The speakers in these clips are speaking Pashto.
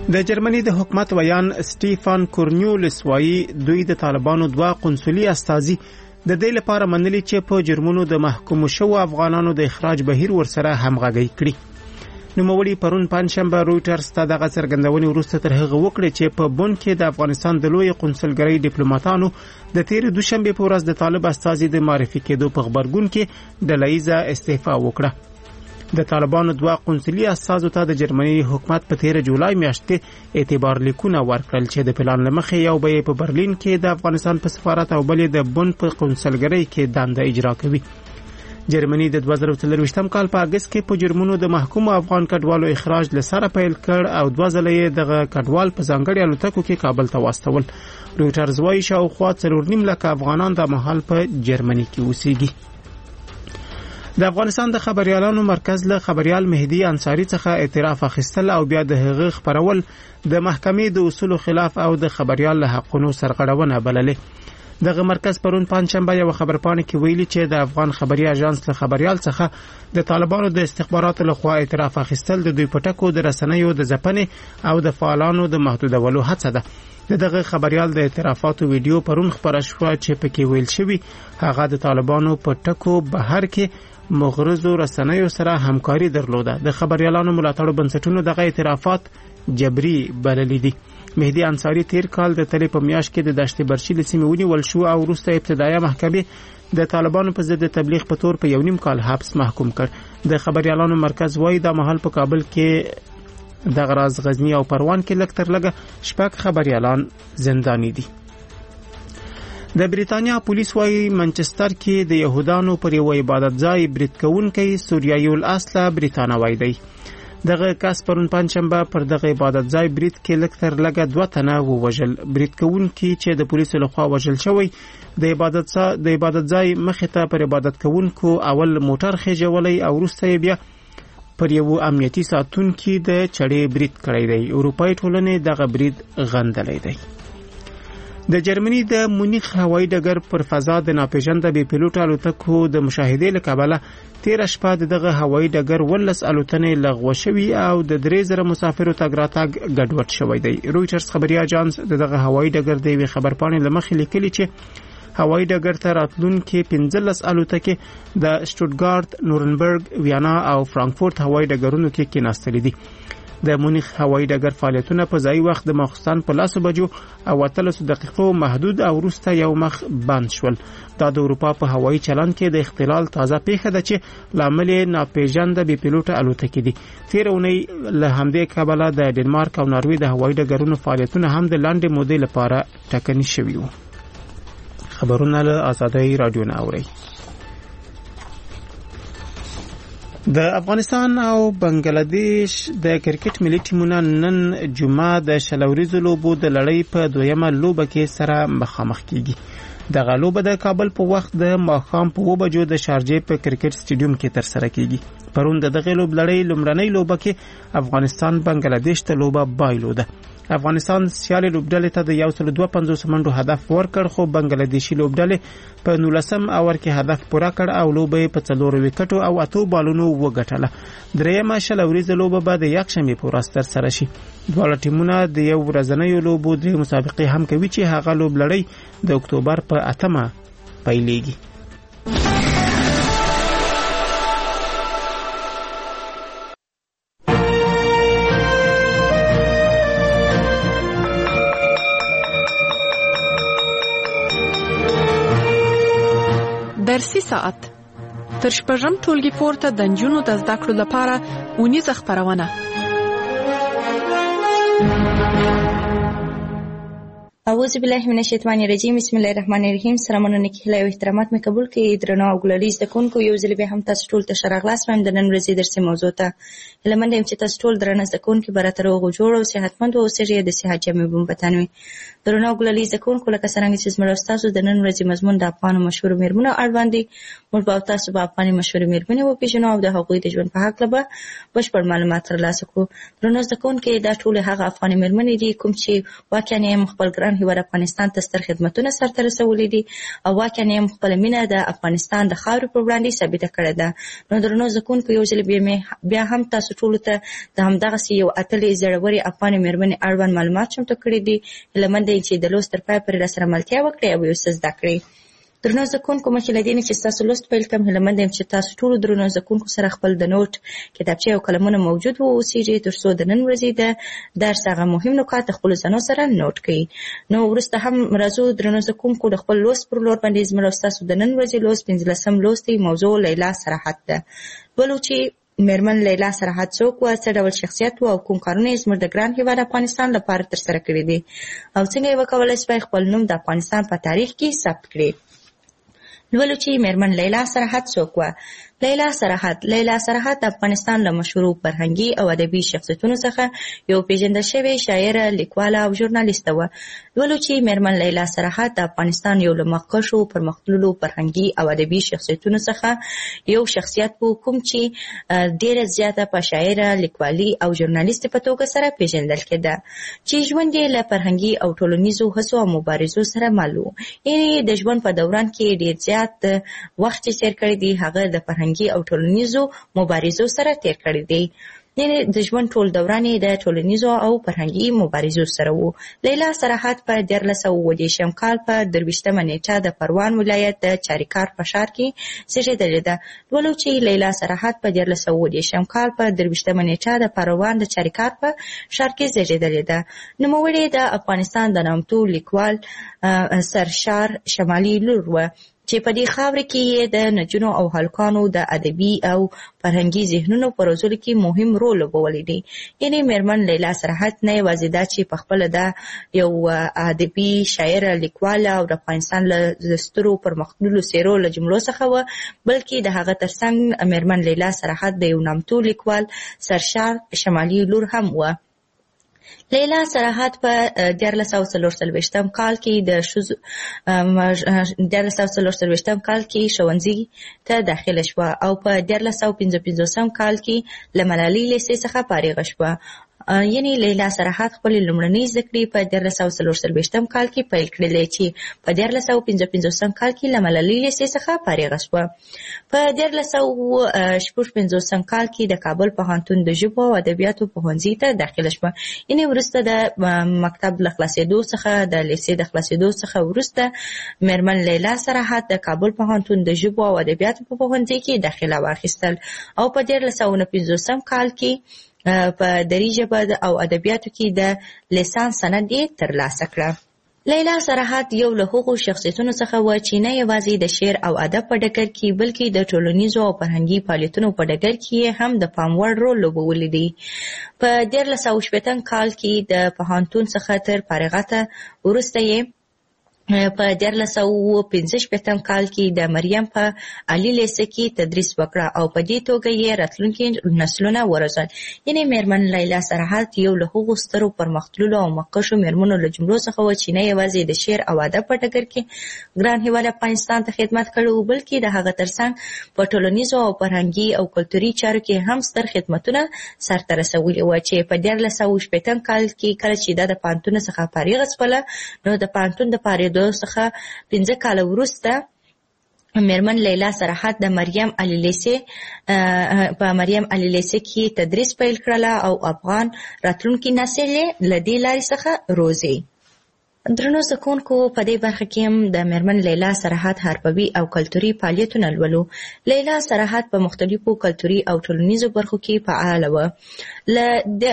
د جرمني د حکومت ویان سټیفان کورنیولس وایي دوی د طالبانو 2 قنصلي استازي د دې لپاره منلي چې په جرمونو د محکوم شوو افغانانو د اخراج بهیر ورسره همغږي کړي. نوموړي پرون پنځشنبه رويټرز ته دغه څرګندونې وروسته تر هغه وکړې چې په بون کې د افغانستان د لوی قنصلګرۍ ډیپلوماټانو د تیر دوشنبه په ورځ د طالب استازي د معرفي کېدو په خبرګون کې د لایزه استعفا وکړه. د طالبانو 2 قنصلي استازو ته د جرمني حکومت په 13 جولای میاشتې اعتبار لیکونه ورکړل چې د پلان لمخې یو به په برلین کې د افغانستان په سفارت او بلې د بون په قنصلګرۍ کې دنده اجرا کوي. جرمني د 2023 کال په اگست کې په جرمونو د محکوم افغان کډوالو اخراج لسره پیل کړ او 2 ځله یې دغه کډوال په ځانګړي الوتکو کې کابل ته واستول. رويټرز وايي شاوخوا 4.5 لک افغانان د مهال په جرمني کې اوسېږي. د افغانستان د خبريالانو مرکز له خبريال مهدي انصاری څخه اعتراف اخیستل او بیا د هغه خبرول د محکمې د اصولو خلاف او د خبريال له حقونو سرغړونه بللې. دغه مرکز پرون پنځشنبه یو خبرپاڼه کې ویلي چې د افغان خبري اژانس له خبريال څخه د طالبانو د استخباراتو لخوا اعتراف اخیستل د دوی پټکو د رسنیو د ځپنې او د فعالانو د محدودولو هڅه ده. دغه خبريال د اعترافاتو ویډیو پرون خبره شو چې پکې ویل شوی هغه د طالبانو پټکو بهر کې مغرضو رسنیو سره همکاري درلوده. د خبريالانو ملاتړو بنسټونو دغه اعترافات جبري بللي دي. مهدي انصاری تیر کال د تلې په میاشت کې د دشت برشي لسیمه ونیول شو او وروسته ابتدایي محکمې د طالبانو په ضد تبلیغ په تور په 1.5 کال حبس محکوم کړ. د خبريالانو مرکز وايي د محل په کابل کې د غراز غزنی او پروان کې لږ تر لږه 6 خبريالان زنداني دي. د بریتانیا پولیس وايي منچستر کې د يهودانو پر یو عبادت ځای برید کوونکی سوریایي الاصل بریتانوی دی. دغه کس پرون پنځشنبه پر دغه عبادت ځای برید کې لږ تر لږه 2 تنه ووژل. برید کوونکی چې د پولیسو لخوا وژل شوی د عبادت ځای مخې ته پر عبادت کوونکو اول موټر خېجولې او وروسته بیا پر یو امنیتي ساتونکي د چړې برید کړی دی. اروپای ټولنې دغه برید غندلی دی. د جرمني د مونیخ هوایي ډګر پر فضا د ناپېژانده بې پیلوټ الوتکو د مشاهدې له کبله 13 شپه دغه هوایي ډګر 12 الوتنې لغوه شوي او د 3000 مسافرو تګ راتګ ګډوډ شوی دی. رويټرز خبري اژانس دغه هوایي ډګر د وی خبرپاڼې لمخې لیکلي چې هوایي ډګر ته راتلونکي 15 الوتکې د شټوتګارت، نورنبرګ، ویانا او فرانکفورت هوایي ډګرونو کې کېناستلې دي. د مونیخ هوایي ډګر فعالیتونه په ځای وخت د ماخستان په 10 بجو او 30 دقیقو محدود او وروسته یو مخ بند شول. دا د اروپا په هوایي چلند کې د اختلال تازه پیښه ده چې لامل ناپېژانده بې پیلوټه الوتکې دي. تیر اونۍ له همدې کبله د ډنمارک او ناروې د هوایي ډګرونو فعالیتونه هم د لاندې مودې لپاره ټاکنې شوي وو. خبرونه له آزادۍ رادیو نه اوري. د افغانستان او بنگلاديش د کرکټ ملي ټیمونه نن جمعه د شلوريزو لوبو د لړۍ په 2مه لوبه کې سره مخامخ کیږي. دغه لوبه د کابل په وخت د ماښام په 2 بجو د شارجې په کرکټ سټیډیوم کې تر سره کیږي. پرون دغه لوب لړۍ لومړنۍ لوبه کې افغانستان بنگلاديش ته لوبه بایلوده. افغانستان سیالي لوبډلې ته د 152 منډو هدف ورکړ خو بنگلاديشي لوبډلې په 19 اور کې هدف پوره کړ او لوبه په 4 وکټو او 8 بالونو وګټله. درېمه شلوريزه لوبه به د یکشنبه په ورځ تر سره شي. دواړه ټیمونه د یو ورځنۍ لوبو د مسابقې هم کوي چې هغه لوبلړۍ د اکتوبر په 8مه پیلېږي. درسي ساعت تر شپږم ټولګي پورته د نجونو د زده کړو لپاره اونیزه خپرونه. اعوذ بالله من الشیطان الرجیم. بسم الله الرحمن الرحیم. سلامونه نیکی او احترامات مې قبول کړئ. درنو او ګلالي زده کوونکو، یو ځل بیا هم تاسو ټول ته ښه راغلاست وایم د نن ورځې درسي موضوع ته. هیله مند یم چې تاسو ټول درنه زده کوونکي به راته روغ جوړ او صحتمند واوسئ، د صحت جامې به مو په تن وي. درنو او ګلالي زده کوونکو، لکه څرنګه چې زموږ ستاسو د نن ورځې مضمون د افغانو مشهورو میرمنو اړوند دی، موږ به تاسو به افغاني مشهورې میرمنې وپېژنو او د هغوی د ژوند په هکله به بشپړ معلومات ترلاسه کړو. درنو زده کوونکي، دا ټولې هغه افغاني میرمنې دي کوم چې واقعا یې خپل ګران هیواد افغانستان ته ستر خدمتونه سرته رسولي دي او واقعا هم خپل مینه د افغانستان د خاورې پر وړاندې ثابته کړې ده. نو درنو زکونکو یو ځل بیا هم تاسو ټول ته د همدغه یو اتلې زړورې افغان مېرمنې اړوند معلومات چمتو کړي دي. هیله دی چې د لوست تر پای پورې راسره ملتیا وکړي او یو څه زده کړي. درنو زکونکو مخکې له دې نه چې تاسو لوست پیل کړم، هیله منده یم چې تاسو ټولو درنو زکونکو سره خپل د نوٹ کتابچې او قلمونه موجود واوسیږي تر څو د نن ورځې د درس هغه مهم نکات خپل ځانو سره نوٹ کړئ. نو وروسته هم راځو درنو زکونکو د خپل لوست پر لور باندې زموږ تاسو د نن ورځې لوست 15 لوست موضوع لیلا صراحت ده. ولو چې مېرمن لیلا صراحت څوک وه، څه ډول شخصیت و او کوم کارونه یې زموږ د ګران هېواد افغانستان لپاره ترسره کړي دي او څنګه یې وکولی شوی خپل نوم د افغانستان په تاریخ کې ثبت کړي. لولو چې مېرمن لیلا صراحت څوک وه. لیلا صراحت د افغانستان له مشهورو فرهنګي او ادبي شخصیتونو څخه یو پیژندل شوې شاعره، لیکواله او ژورنالیسته وه. لولو چې مېرمن لیلا صراحت د افغانستان یو له مخکښو پرمختللو فرهنګي او ادبي شخصیتونو څخه یو شخصیت و کوم چې ډېره زیاته په شاعره، لیکوالي او ژورنالیستې په توګه سره پیژندل کېده چې ژوند یې له فرهنګي او ټولنیزو هڅو او مبارزو سره مل و. یعنې د ژوند په دوران کې ډېر زیات وخت چې تېر کړی دی هغه د فرهنګي او ټولنیزو مبارزو سره تیر کړی دی. یعنې د ژوند ټول دوران یې د ټولنیزو او فرهنګي مبارزو سره و. لیلا صراحت په 1930 کال په 23 نیټه د پروان ولایت د چاریکار په ښار کې زیږېدلې ده. ولو چې لیلا صراحت په 1930 کال په 23 نیټه د پروان د چاریکار په ښار کې زیږېدلې ده. نوموړې د افغانستان د نامتو لیکوال سرشار شمالي لور وه چې په دې خاوره کې یې د نجونو او هلکانو د ادبي او فرهنګي ذهنونو په روزلو کې مهم رول لوبولی دی. یعنې مېرمن لیلا صراحت نه یوازې دا چې پخپله دا یو ادبي شاعره، لیکواله او د افغانستان له سترو پرمختللو څېرو له جملو څخه وه، بلکې د هغه ترڅنګ مېرمن لیلا صراحت د یو نامتو لیکوال سرشار شمالي لور هم وه. لیلا صراحت په 1940 کال کې د 1940 کال کې ښوونځي ته داخله شوه او په 1955 کال کې له ملالۍ لیسې څخه فارغه شوه. یعنې لیلا صراحت خپلې لومړنۍ زده کړې په 1940 کال کې پیل کړلې چې په 1955 کال کې له ملالۍ لیسې څخه فارغه شوه. په 1956 کال کې د کابل پوهنتون د ژبو او ادبیاتو پوهنځي ته داخله شوه. یعنې وروسته د مکتب له خلاصېدو څخه د لیسې د خلاصېدو څخه وروسته مېرمن لیلا صراحت د کابل پوهنتون د ژبو او ادبیاتو په پوهنځي کې داخله واخیستل او په 1959 کال کې په دري ژبه او ادبیاتو کې د لیسانس سند یې ترلاسه کړه. لیلا صراحت یو له هغو شخصیتونو څخه و چې نه یوازې د شعر او ادب په ډګر کې بلکې د ټولنیزو او فرهنګي فعالیتونو په ډګر کې هم د پام وړ رول لوبولی دی. په 1960 کال کې د پوهنتون څخه تر فارغته وروسته یې په 1965 کال کې د مریم په عالي لیسه کې تدریس وکړه او په دې توګه یې راتلونکي نسلونه وروزل. یعنې مېرمن لیلا صراحت یو له هغو سترو پرمختللو او مخکښو مېرمنو له جملو څخه و چې نه یوازې د شعر او ادب په ډګر کې ګران هېواد افغانستان ته خدمت کړی و، بلکې د هغه ترڅنګ په ټولنیزو او فرهنګي او کلتوري چارو کې هم ستر خدمتونه سرته رسولي وه چې په 1960 کال کې کله چې دا د پوهنتون څخه فارغه شوله نو د پوهنتون د فارغېدو څخه 15 کاله وروسته مېرمن لیلا صراحت د مریم علی لیسې کې تدریس پیل کړله او افغان راتلونکي نسل یې له دې لارې څخه روزي. درنو زکونکو په دې برخه کې هم د مېرمن لیلا صراحت حرفوي او کلتوري فعالیتونه لولو. لیلا صراحت په مختلفو کلتوري او ټولنیزو برخو کې فعاله وه. له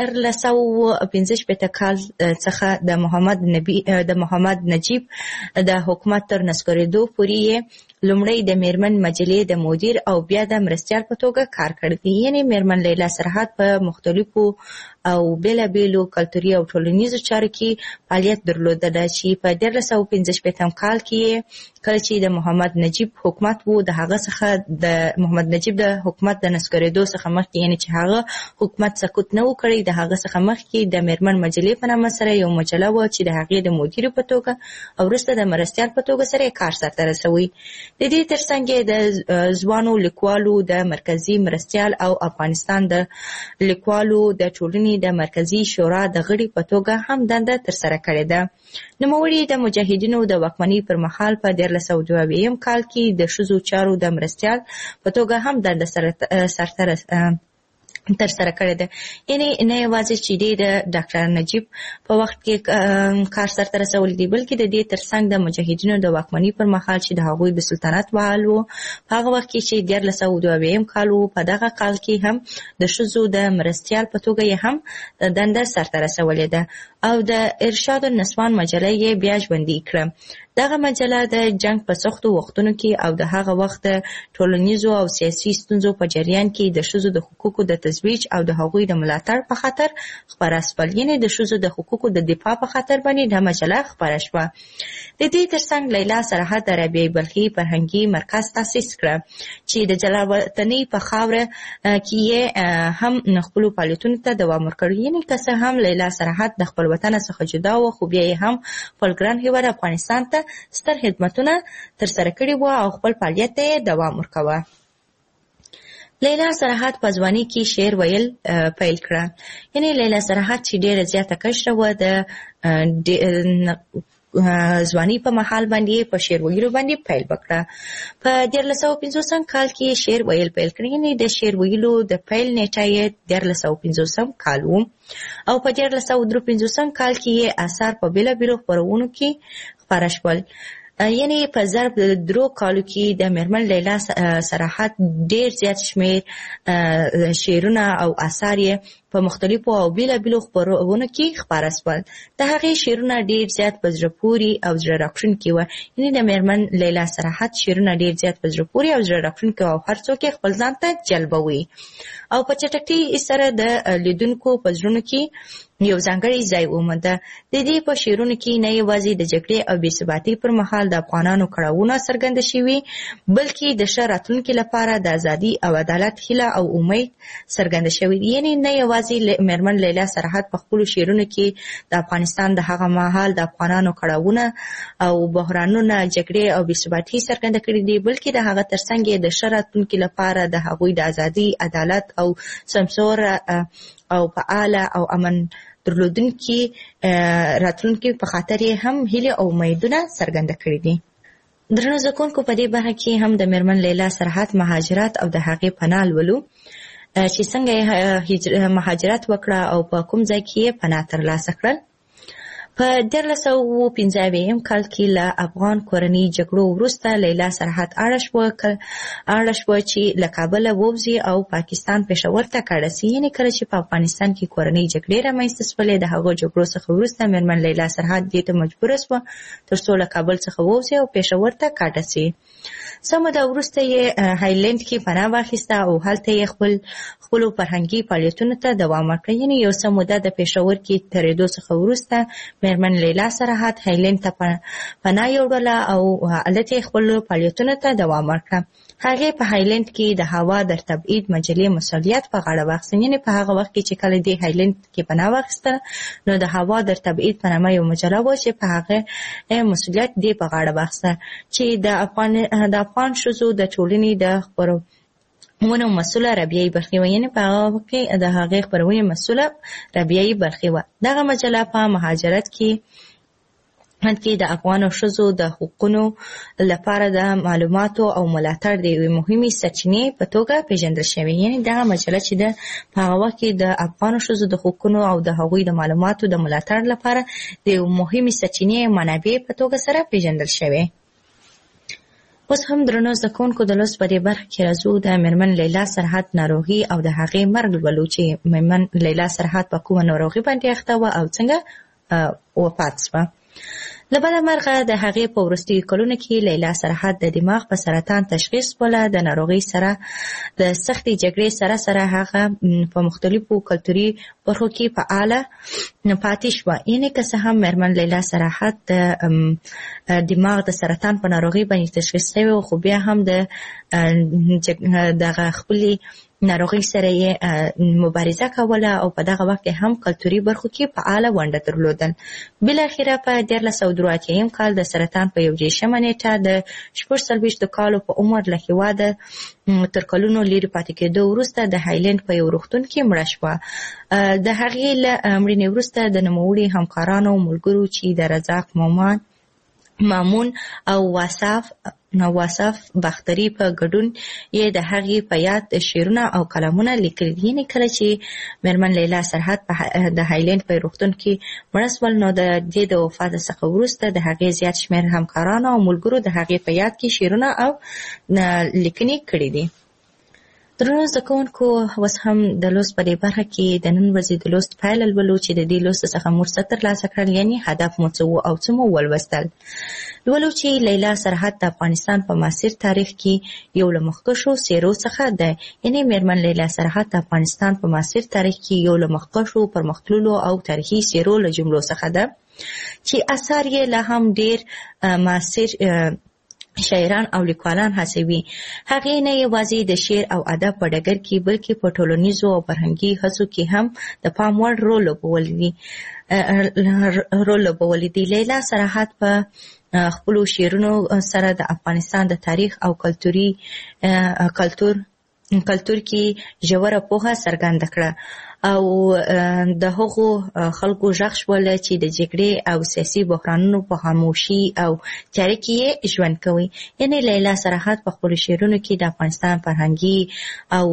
1965 کال څخه د محمد نجیب د حکومت تر نسکورېدو پورې لومړی د مېرمن مجلې د مدیر او بیا د مرستیال په توګه کار کړی دی. یعنې مېرمن لیلا صراحت په مختلفو او بېلابېلو کلتوري او ټولنیزو چارو کې فعالیت درلودله چې په 1965 کال کې کله چې د محمد نجیب حکومت و د هغه څخه د محمد نجیب د حکومت د نسکورېدو څخه مخکې یعنې چې هغه حکومت سقوط نه و کړی د هغه څخه مخکې د مېرمن مجلې په نامه سره یو مجله وه چې د هغې د مدیرې په توګه او وروسته د مرستیال په توګه سره کار سرته رسوي. د دې ترڅنګ د ځوانو لیکوالو د مرکزي مرستیال او افغانستان د لیکوالو د ټولنې ټولنې د مرکزی شورا د غړي په توګه هم دنده ترسره کړې ده. نوموړي د مجاهدینو د واکمنۍ پر مهال په 1922 کال کې د ښځو چارو د مرستیال په توګه هم دنده ترسره کړې ده. یعنی نه یوازې چې د ډاکټر نجیب په وخت کې کار سرته رسولی دی، بلکې د دې ترڅنګ د مجاهدینو د واکمنۍ پر مهال چې د هغوی د سلطنت بحال و، په هغه وخت کې چې 1922 کال و، په دغه کال کې هم د ښځو د مرستیال په توګه یې هم دنده سرته رسولې ده او د ارشاد النسوان مجله یې بیا ژوندۍ کړه. دغه مجله د جنگ په سختو وختونو کې او د هغه وخت د ټولنیزو او سیاسي ستونزو په جریان کې د ښځو د حقوقو د ترویج او د هغوی د ملاتړ په خاطر خپره شول. یعنې د ښځو د حقوقو د دفاع په خاطر باندې دا مجله خپره شوه. د دې ترڅنګ لیلا سرحد د رابعه بلخي فرهنګي مرکز تاسیس کړه چې د جلاوطنۍ په خاوره کې یې هم خپلو فعالیتونو ته دوام ورکړ. یعنې که څه هم لیلا سرحد د خپل وطن څخه جدا و، خو بیا یې هم خپل ګران هېواد افغانستان ته ستر خدمتونه ترسره کړي وو او خپل فعالیت ته دوام ورکاوه. لیلا سرحد په ځوانۍ کې شعر ویل پیل کړه. یعنې لیلا سرحد چې ډېره زیاته کشره وه، د ځوانۍ په مهال باندې په شعر ویلو باندې پیل وکړه. په 1950 کال کې شعر ویل پیل کړ. یعنې د شعر ویلو د پیل نیټه یې 1950 کال و او په 1953 کال کې یې اثار په بېلابېلو خپرونو کې خپاره شول. یعنی په ضرب 3 کالو کې د میرمن لیلا سرحد ډیر زیات شمیر شعرونه او آثار یې په مختلفو او بیلابیلو خپرونو کې خپاره شول. د هغې شعرونه ډیر زیات په زړه پورې او زړه راښکونکي وو. یعنې د میرمن لیلا سرحد شعرونه ډیر زیات په زړه پورې او زړه راښکونکي او هر څوک یې خپل ځان ته جلبوي او په چټکۍ سره د لیدونکو په زړونو کې یو ځانګړی ځای ومونده. د دې په شعرونو کې نه یوازې د جګړې او بېثباتۍ پر مهال د افغانانو کړاوونه څرګنده شوي، بلکې د ښه راتلونکي لپاره د ازادي او عدالت هیله او امید څرګنده شوي. یعنې نه یوازې میرمن لیلا سرحد په خپلو شعرونو کې د افغانستان د هغه مهال د افغانانو کړاوونه او بحرانونه، جګړې او بېثباتۍ څرګنده کړي دي، بلکې د هغه ترڅنګ یې د ښه راتلونکي لپاره د هغوی د ازادي، عدالت او سمسوره او فعاله او امن درلودونکي راتلونکي په خاطر یې هم هیله او امیدونه څرګنده کړي دي. درنو زده کوونکو، په دې برخه کې هم د میرمن لیلا سرحد مهاجرت او د هغې پناه لولو چې څنګه یې مهاجرت وکړه او په کوم ځای کې یې پناه ترلاسه کړل. په 1915 کال کې له افغان کورنۍ جګړو وروسته لیلا سرحد اړه شوه چې له کابله ووځي او پاکستان پېښور ته کډه سي. یعنې کله چې په افغانستان کې کورنۍ جګړې رامنځته شولې، د هغو جګړو څخه وروسته میرمن لیلا سرحد دې ته مجبوره شوه تر څو له کابل څخه ووځي او پېښور ته کډه سي. څه موده وروسته یې هایلند کې پناه واخیسته او هلته یې خپلو فرهنګي فعالیتونو ته دوام ورکړ. یعنې یو څه موده د پېښور کې تېرېدو څخه وروسته میرمن لیلا سرحد هایلند ته پناه یوړله او هلته یې خپلو فعالیتونو ته دوام ورکړه. هغې په هایلند کې د هوا در تبعید مجلې مسؤلیت په غاړه واخیسته. یعنې په هغه وخت کې چې کله دې هایلند کې پناه واخیسته، نو د هوا در تبعید په نامه یو مجله وه چې په هغه مسؤلیت دې په غاړه واخیسته چې د افغان ښځو د ټولنې د خپرونو مسؤله رابعه بلخي وه. یعنې په هغه وخت کې د هغې خپرونې مسؤله رابعه بلخي وه. دغه مجله په مهاجرت کې د افغانو ښځو د حقوقو لپاره د معلوماتو او ملاتړ د یوې مهمې سرچینې په توګه پیژندل شوې. یعنې دغه مجله چې په هغه وخت کې د افغانو ښځو د حقوقو او د هغوی د معلوماتو د ملاتړ لپاره د یوې مهمې سرچینې منابع په توګه سره پیژندل شوې. اوس هم درنو زده کوونکو، د لوست په دې برخه کې راځو د میرمن لیلا سرحد ناروغي او د هغې مرګ لولو چې میرمن لیلا سرحد په کومه ناروغي باندې اخته وه او څنګه وفات شوه. له بله مرغه د هغې په وروستیو کلونو کې لیلا سرحد د دماغ په سرطان تشخیص شوله. د ناروغۍ سره د سختې جګړې سره هغه په مختلفو کلتوري برخو کې فعاله پاتې شوه. یعنې که څه هم میرمن لیلا سرحد د دماغ د سرطان په ناروغۍ باندې تشخیص شوې، خو بیا هم دغه خپلې ناروغي سره یې مبارزه کوله او په دغه وخت هم کلتوري برخو کې فعاله ونډه درلودل. بالاخره په 1383 کال د سرطان په 1 نیټه د 46 کالو په عمر له هېواده تر کلونو لرې پاتې کېدو وروسته د هایلند په یو روغتون کې مړه شوه. د هغې له مړینې وروسته د نوموړي همکارانو او ملګرو چې د رزاق مامون او واصف بختري په ګډون یې د هغې په یاد شعرونه او کلامونه لیکلي دي. یعنې کله چې میرمن لیلا سرحد د هایلند په روغتون کې مړه شول نو د دې د وفات څخه وروسته د هغې زیات شمېر همکارانو او ملګرو د هغې په یاد کې شعرونه او لیکنې کړي دي. درنو زده کوونکو، اوس هم د لوست په دې برخه کې د نن ورځې د لوست پایله لولو چې د دې لوست څخه موږ څه ترلاسه کړل، یعنې هدف مو څه و او څه مو ولوستل. لولو چې لیلا سرحد د افغانستان په معاصر تاریخ کې یو له مخکښو څېرو څخه ده. یعنې میرمن لیلا سرحد د افغانستان په معاصر تاریخ کې یو له مخکښو پرمختللو او تاریخي څېرو له جملو څخه ده چې اثار یې لا هم ډېر معاصر شاعران او لیکوالان هڅوي. هغې نه یوازې د شعر او ادب په ډګر کې بلکې په ټولنیزو او فرهنګي هڅو کې هم د پام وړ رول لوبولی دی. لیلا سرحد په خپلو شعرونو سره د افغانستان د تاریخ او کلتور کې ژوره پوهه څرګنده کړه او د هغو خلکو غږ شول چې د جګړې او سیاسي بحرانونو په خاموشي او تیاره کې ژوند کوي. یعنې لیلا سرحد په خپلو شعرونو کې د افغانستان فرهنګي او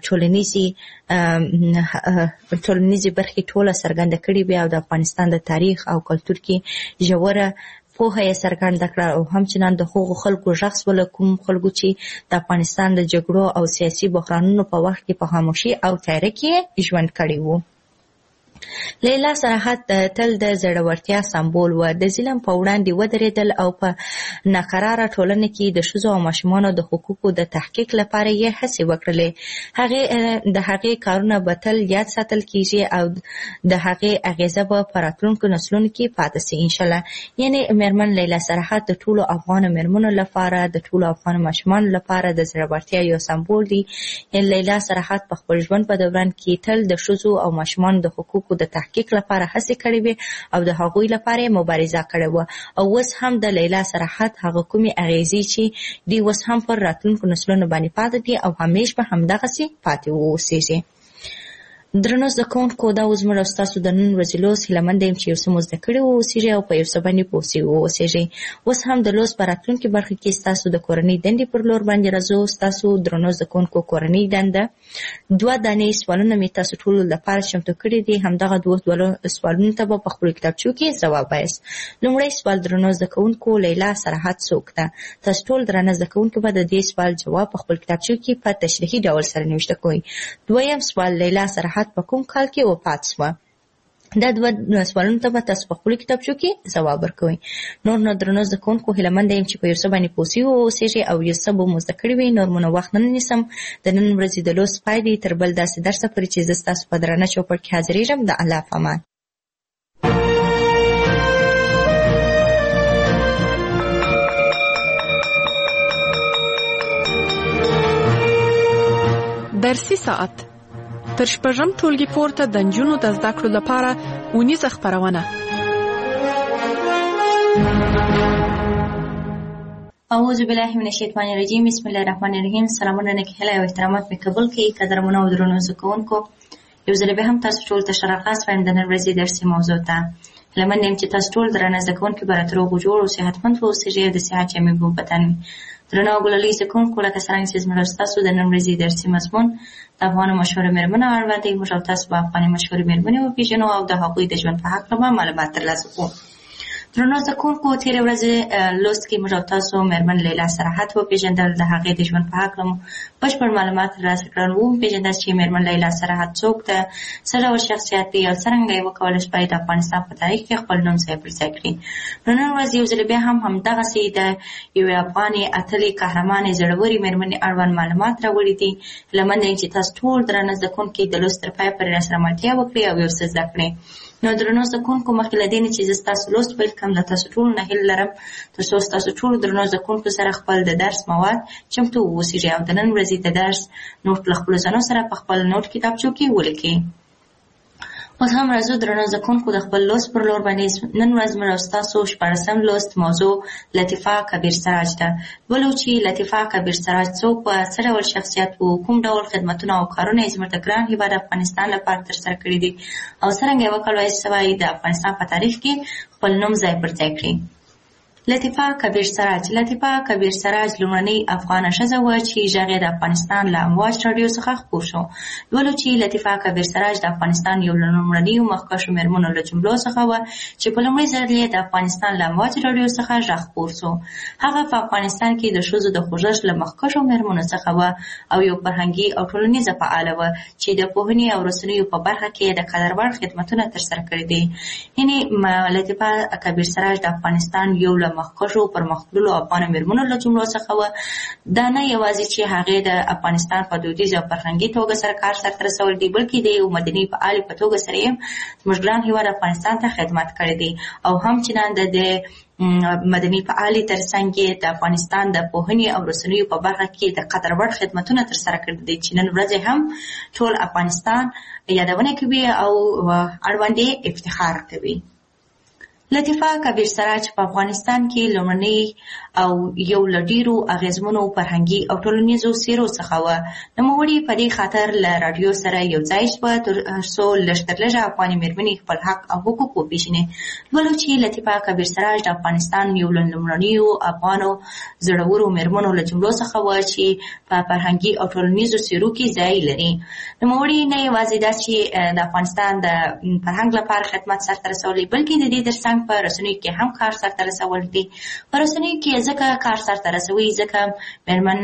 ټولنیزې برخې ټوله څرګنده کړې وې او د افغانستان د تاریخ او کلتور کې ژوره پوهه یې څرګنده کړه او همچنان د هغو خلکو غږ شول کوم خلکو چې د افغانستان د جګړو او سیاسي بحرانونو په وخت کې په خاموشي او تیاره کې ژوند کړی وو. لیلا سرحد تل د زړورتیا سمبول و. د ظلم په وړاندې ودرېدل او په ناقراره ټولنه کې د ښځو او ماشومانو د حقوقو د تحقیق لپاره یې هڅې وکړلې. د هغې کارونه به تل یاد ساتل کیږي او د هغې اغیزه به په راتلونکو نسلونو کې پاتې سي انشاءالله. یعنې میرمن لیلا سرحد د ټولو افغانو میرمنو لپاره، د ټولو افغانو ماشومانو لپاره د زړورتیا یو سمبول دی. لیلا سرحد په خپل ژوند په دوران کې تل د ښځو او ماشومانو د حقوقو د تحقیق لپاره هڅې کړې وې او د هغوی لپاره مبارزه کړې وه او اوس هم د لیلا سرحد هغه کومې اغیزې چې دوی اوس هم پر راتلونکو نسلونو باندې پاتې دي او همیش به همدغسې پاتې واوسېږي. درنو زده کوونکو، دا اوس زموږ او ستاسو د نن ورځې لوست هیله منده یم چې یو څه مو زده کړي واوسېږئ او په یو څه باندې پوه سوي واوسېږئ. اوس هم د لوست په راتلونکې برخه کې ستاسو د کورنۍ دندې پر لور باندې راځو. ستاسو درنو زده کوونکو کورنۍ دنده 2 دانې سوالونه مې تاسو ټولو لپاره چمتو کړي دي. همدغه 2 سوالونو ته به په خپلو کتابچو کې ځواب وایاست. لومړی سوال: درنو زده کوونکو، لیلا سرحد څوک ده؟ تاسو ټول درنه زده کوونکو به د دې سوال جواب په خپل کتابچو کې په تشریحي ډول سره نوشته کوئ. دویم سوال: لیلا سرحد په کوم کال کې وفات شوه؟ دا 2 سوالونو ته به تاسو په خپلو کتابچو کې ځواب ورکوئ. نور نو درنو زده کوونکو، هیله منده یم چې په یو څه باندې پوه سوي واوسېږئ او یو څه به مو زده کړي وي. نور مو نو وخت نه نیسم. د نن ورځې د لوست پای دی. تر بل داسې درسه پورې چې زه ستاسو په درانه چوپړ کې حاضرېږم. د الله په امان. درسي ساعت تر شپږم ټولګي پورته د نجونو د زده کړو لپاره اونیزه خپرونه. اعوذ بالله من الشیطان الرجیم. بسم الله الرحمن الرحیم. سلامونه نکهله او احترامات مې قبول کړئ. قدرمنو او درنو زده کوونکو، یو ځل بیا هم تاسو ټول ته ښه راغلاست وایم د نن ورځې درسي موضوع ته. هیله منده یم چې تاسو ټول درانه زده کوونکي به راته روغ جوړ او صحتمند واوسېږئ او د صحت جامې به وبدن وي. درنو او ګلالي زده کوونکو، لکه څرنګه چې زموږ ستاسو د نن ورځې درسي مضمون د افغانو مشهورو میرمنو اړوند دی، موږ او تاسو به افغاني مشهورې میرمنې وپېژنو او د هغوی د ژوند په هکله به معلومات ترلاسه کړو. درنو زده کوونکو، تېرې ورځې لوست کې موږ او تاسو میرمن لیلا سرحد وپېژندل. د هغې د ژوند په هکله مو بشپړ معلومات ترلاسه کړل. وپېژندل چې میرمن لیلا سرحد څوک ده، څه ډول شخصیت دی او څرنګه یې وکولی شوای د افغانستان په تاریخ کې خپل نوم ځای پر ځای کړي. نو نن ورځ یو ځل بیا هم همدغسې د یوې افغانې اتلې قهرمانې زړورې میرمنې اړوند معلومات راوړي دي. هیله منده یم چې تاسو ټول درانه زده کوونکي د لوست تر پایه پورې راسره ملتیا وکړئ او یو څه زده کړئ. نو درنو زده کوونکو مخکې له دې نه چې زه ستاسو لوست پیل کړم له تاسو ټولو نه هیله لرم تر څو ستاسو ټولو درنو زده کوونکو سره خپل د درس مواد چمتو واوسئ او د نن ورځې د درس نوټ له خپلو ځانو سره په خپل نوټ کتابچو کې ولیکئ. اوس هم راځو درنو زده کوونکو د خپل لوست پر لور باندې. نن ورځ موږ ستاسو 14م لوست موضوع لطیفه کبیر سراج ده. ولو چې لطیفه کبیر سراج څوک و، څه ډول شخصیت و، کوم ډول خدمتونه او کارونه یې زموږ د ګران هېواد افغانستان لپاره ترسره کړي دي او څرنګه یې وکولای شوی د افغانستان په تاریخ کې خپل نوم ځای پر ځای کړي. لطیفه کبیر سراج لومړنۍ افغانه ښځه وه چې غږ یې د افغانستان له امواج راډیو څخه خپور شو. ولو چې لطیفه کبیر سراج د افغانستان یو له لومړنیو مخکښو مېرمنو له جملو څخه وه چې په لومړي ځل یې د افغانستان له امواج راډیو څخه غږ خپور شو. هغه په افغانستان کې د ښځو د خوځښت له مخکښو مېرمنو څخه وه او یو فرهنګي او ټولنیزه فعاله وه چې د پوهنې او رسنیو په برخه کې د قدر وړ خدمتونه ترسره کړي دي. یعنې لطیفه کبیر سراج د افغانستان یو له مخکښو پرمختللو افغانو مېرمنو له جملو څخه وه. دا نه یوازې چې هغې د افغانستان په دودیزه او فرهنګي توګه سره کار سرته رسولی دی، بلکې د یو مدني فعالې په توګه سره یې زموږ ګران هېواد افغانستان ته خدمت کړی دی او همچنان د مدني فعالې ترڅنګ یې د افغانستان د پوهنې او رسنیو په برخه کې د قدر وړ خدمتونه ترسره کړي دي چې نن ورځ هم ټول افغانستان یادونه کوي او اړوند یې افتخار کوي. لطیفه کبیر سراج په افغانستان کې لومړنۍ او یو له ډېرو اغېزمنو فرهنګي او ټولنیزو څېرو څخه وه. نوموړې په دې خاطر له راډیو سره یو ځای شوه تر څو لږ تر لږه افغاني مېرمنې خپل حق او حقوق وپېژني. ولو چې لطیفه کبیر سراج د افغانستان یو له لومړنیو افغانو زړورو مېرمنو له جملو څخه وه چې په فرهنګي او ټولنیزو څېرو کې ځای لري. نوموړې نه یوازې دا چې د افغانستان د فرهنګ لپاره خدمت سرته رسولی، بلکې د دې ترڅنګ په رسنیو کې هم کار سرته رسول دي. په رسنیو کې ځکه کار سرته رسوي ځکه مېرمن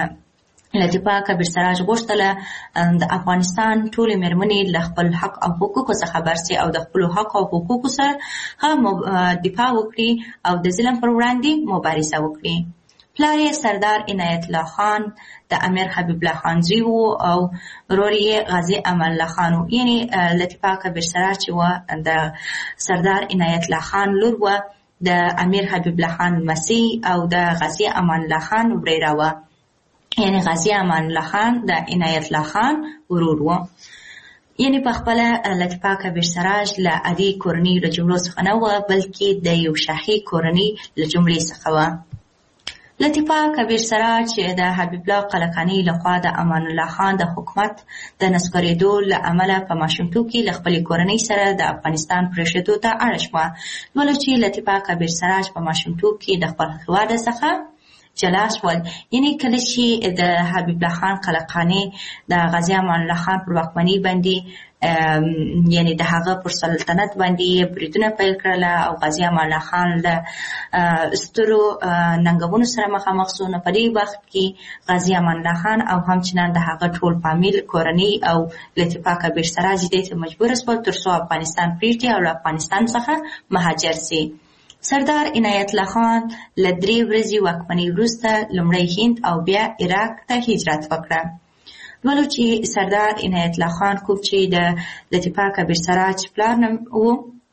لطیفه کبیر سراج غوښتله د افغانستان ټولې مېرمنې له خپل حق او حقوقو څخه خبر سي او د خپلو حق او حقوقو سره هم دفاع وکړي او د ظلم پر وړاندې مبارزه وکړي. پلار یې سردار عنایت الله خان د امیر حبیب الله خان زوی و او ورور یې غازي امان الله خان و. یعنې لطیفه کبیر سراج چې وه د سردار عنایت الله خان لور وه، د امیر حبیب الله خان لمسۍ او د غازي امان الله خان وریره وه. یعنې غازي امان الله خان د عنایت الله خان ورور و. یعنې په خپله لطیفه کبیر سراج له عادي کورنۍ له جملو څخه نه وه، بلکې د یو شاهي کورنۍ له جملې څخه وه. لطیفه کبیر سراج د حبیب الله قلقاني لخوا د امان الله خان د حکومت د نسکورېدو له امله په ماشومتوب کې له خپلې کورنۍ سره د افغانستان پرېښودو ته اړ شوه. ولو چې لطیفه کبیر سراج په ماشومتوب کې د خپل هېواد څخه جلا شول. یعنې کله چې د حبیب الله خان قلقاني د غازي امان الله خان پر واکمنۍ باندې یعنی د هغه پر سلطنت باندې بریدونه پیل کړل او غازي امان الله خان له سترو ننګونو سره مخامخ شو. نو په دې وخت کې غازي امان الله خان او همچنان د هغه ټول فامیل کورنۍ او لطیفه کبیر سراج دې ته مجبور شول تر څو افغانستان پرېږدي او له افغانستان څخه مهاجر سي. سردار عنایت الله خان له 3 ورځې واکمنۍ وروسته لومړی هند او بیا عراق ته هجرت وکړه. ولو چې سردار عنایت الله خان کوم چې د لطیفه کبیر سراج پلار و،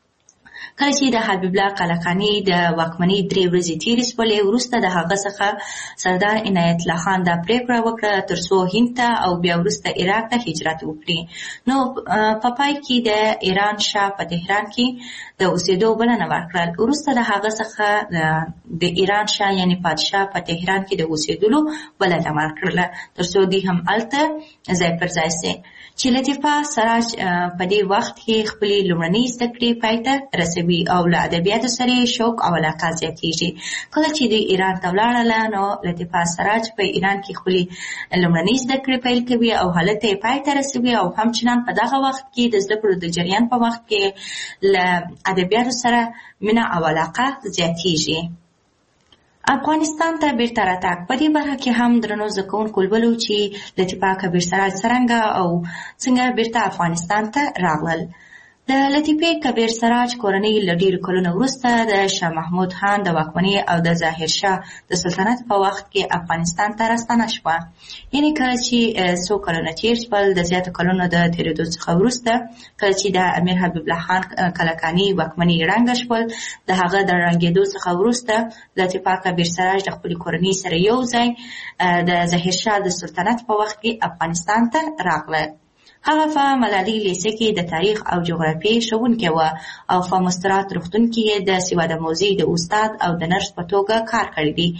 کله چې د حبیب الله قلقاني د واکمنۍ 3 ورځې تېرې شولې، وروسته د هغه څخه سردار عنایت الله خان دا پرېکړه وکړه تر څو هند ته او بیا وروسته عراق ته هجرت وکړي. نو په پای کې د ایران شاه په تهران کې د اوسېدو بلنه ورکړل. وروسته د هغه څخه د ایران شاه یعنې پادشاه په تهران کې د اوسېدلو بلنه ورکړله تر څو دوی هم هلته ځای پر ځای سي. چې لطیفه سراج په دې وخت کې خپلې لومړنۍ زده کړې پای ته رسوي او له ادبیاتو سره شوق او علاقه زیاتېږي. کله چې دوی ایران ته ولاړله نو لطیفه سراج په ایران کې خپلې لومړنۍ زده کړې پیل کوي او هلته یې پای ته رسوي او همچنان په دغه وخت کې د زده کړو د جریان په وخت کې له ادبیاتو سره مینه او علاقه زیاتېږي. افغانستان ته بیرته راتګ په دې برخه کې هم درنو زده کوونکو ولولو چې لطیفه کبیر سراج څرنګه او څنګه بیرته افغانستان ته راغلل. د لطیفې کبیر سراج کورنۍ له ډېرو کلونو وروسته د شاه محمود خان د واکمنۍ او د ظاهر شاه د سلطنت په وخت کې افغانستان ته راستنه شوه. یعنې کله چې څو کلونه تېر شول د زیاتو کلونو د تېرېدو څخه وروسته کله چې د امیر حبیب الله خان کلکاني واکمني ړنګه شول، د هغه د ړنګېدو څخه وروسته لطیفه کبیر سراج د خپلې کورنۍ سره یو ځای د ظاهر شاه د سلطنت په وخت کې افغانستان ته راغله. هغه په ملالۍ لیسه کې د تاریخ او جغرافیې ښوونکې وه او په مسترات روغتون کې یې د سواد آموزۍ د استاد او د نرس په توګه کار کړی دی.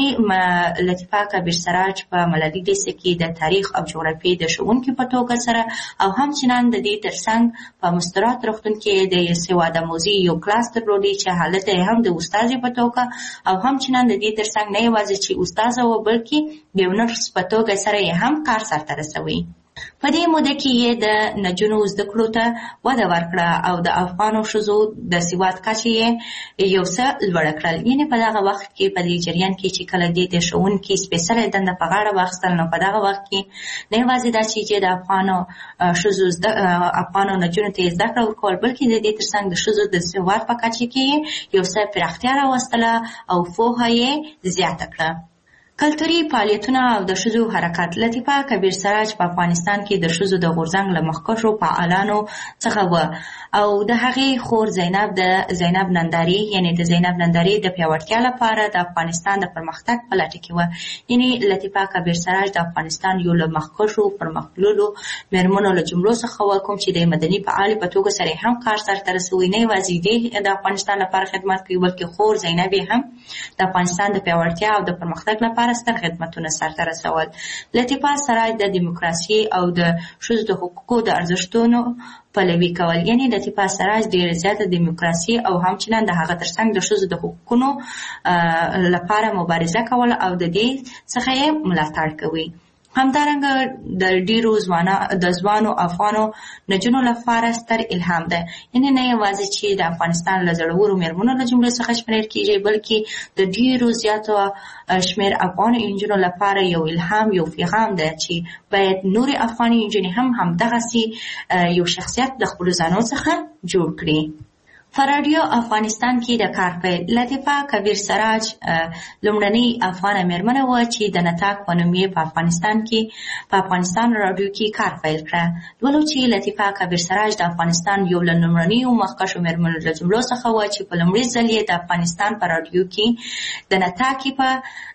یعنې لطیفه کبیر سراج په ملالۍ لیسه کې د تاریخ او جغرافیې د ښوونکي په توګه سره او همچنان د دې ترڅنګ په مسترات روغتون کې د سواد آموزۍ یو کلاس درلودی چې حالت یې هم د استادې په توګه او همچنان د دې ترڅنګ نه یوازې چې استاده وه بلکې د یو نرس په توګه سره یې هم کار سرته رسوي. په دې موده کې یې د نجونو زده کړو ته وده ورکړه او د افغانو ښځو د سواد کچه یې یو څه لوړه کړل. یعنې په دغه وخت کې په دې جریان کې چې کله دې د ښوونکي سپېڅلې دنده په غاړه واخیستل، نو په دغه وخت کې نه یوازې دا چې د افغانو ښځو افغانو نجونو ته یې زده کړه ورکول، بلکې د دې ترڅنګ د ښځو د سواد په کچه کې یو څه پراختیا راوستله او پوهه یې زیاته کړه. کلتوري فعالیتونه او د ښځو حرکت. لطیفه کبیر سراج په افغانستان کې د ښځو د غورځنګ له مخکښو فعالانو څخه وه او د هغې خور زینب ننداري، یعنې د زینب ننداري د پیاوړتیا لپاره د افغانستان د پرمختګ په لټه کې وه. یعنې لطیفه کبیر سراج د افغانستان یو له مخکښو پرمختللو مېرمنو له جملو څخه وه، کوم چې د مدني فعالې په توګه سره هم کار سرته رسوي. نه یوازې دې د افغانستان لپاره خدمت کوي، بلکې خور زینب هم د افغانستان د پیاوړتیا او د پرمختګ لپاره ستر خدمتونه سرته رسول. لطیفه سراج د دیموکراسي او د ښځو د حقوقو د ارزښتونو پلوي کول. یعنې لطیفه سراج ډېره زیاته دیموکراسي او همچنان د هغه ترڅنګ د ښځو د حقوقونو لپاره مبارزه کول او د دې څخه یې ملاتړ کوي. همدارنګه د ډیرو ځوانو افغانو نجونو لپاره ستر الهام ده. یعنې نه یوازې چې د افغانستان له زړورو مېرمنو له جملې څخه شمېرل کېږي، بلکې د ډیرو زیاتو شمېر افغانو نجونو لپاره یو الهام، یو پیغام ده چې باید نورې افغاني نجونې هم همدغسې یو شخصیت د خپلو ځانو څخه جوړ کړي. په راډیو افغانستان کې د کار پیل. لطیفه کبیر سراج لومړنۍ افغانه مېرمنه وه چې د نطاق په نوم یې په افغانستان راډیو کې کار پیل کړه. ولو چې لطیفه کبیر سراج د افغانستان یو له لومړنیو مخکښو مېرمنو له جملو څخه وه چې په لومړي ځل یې د افغانستان په راډیو کې د نطاقې په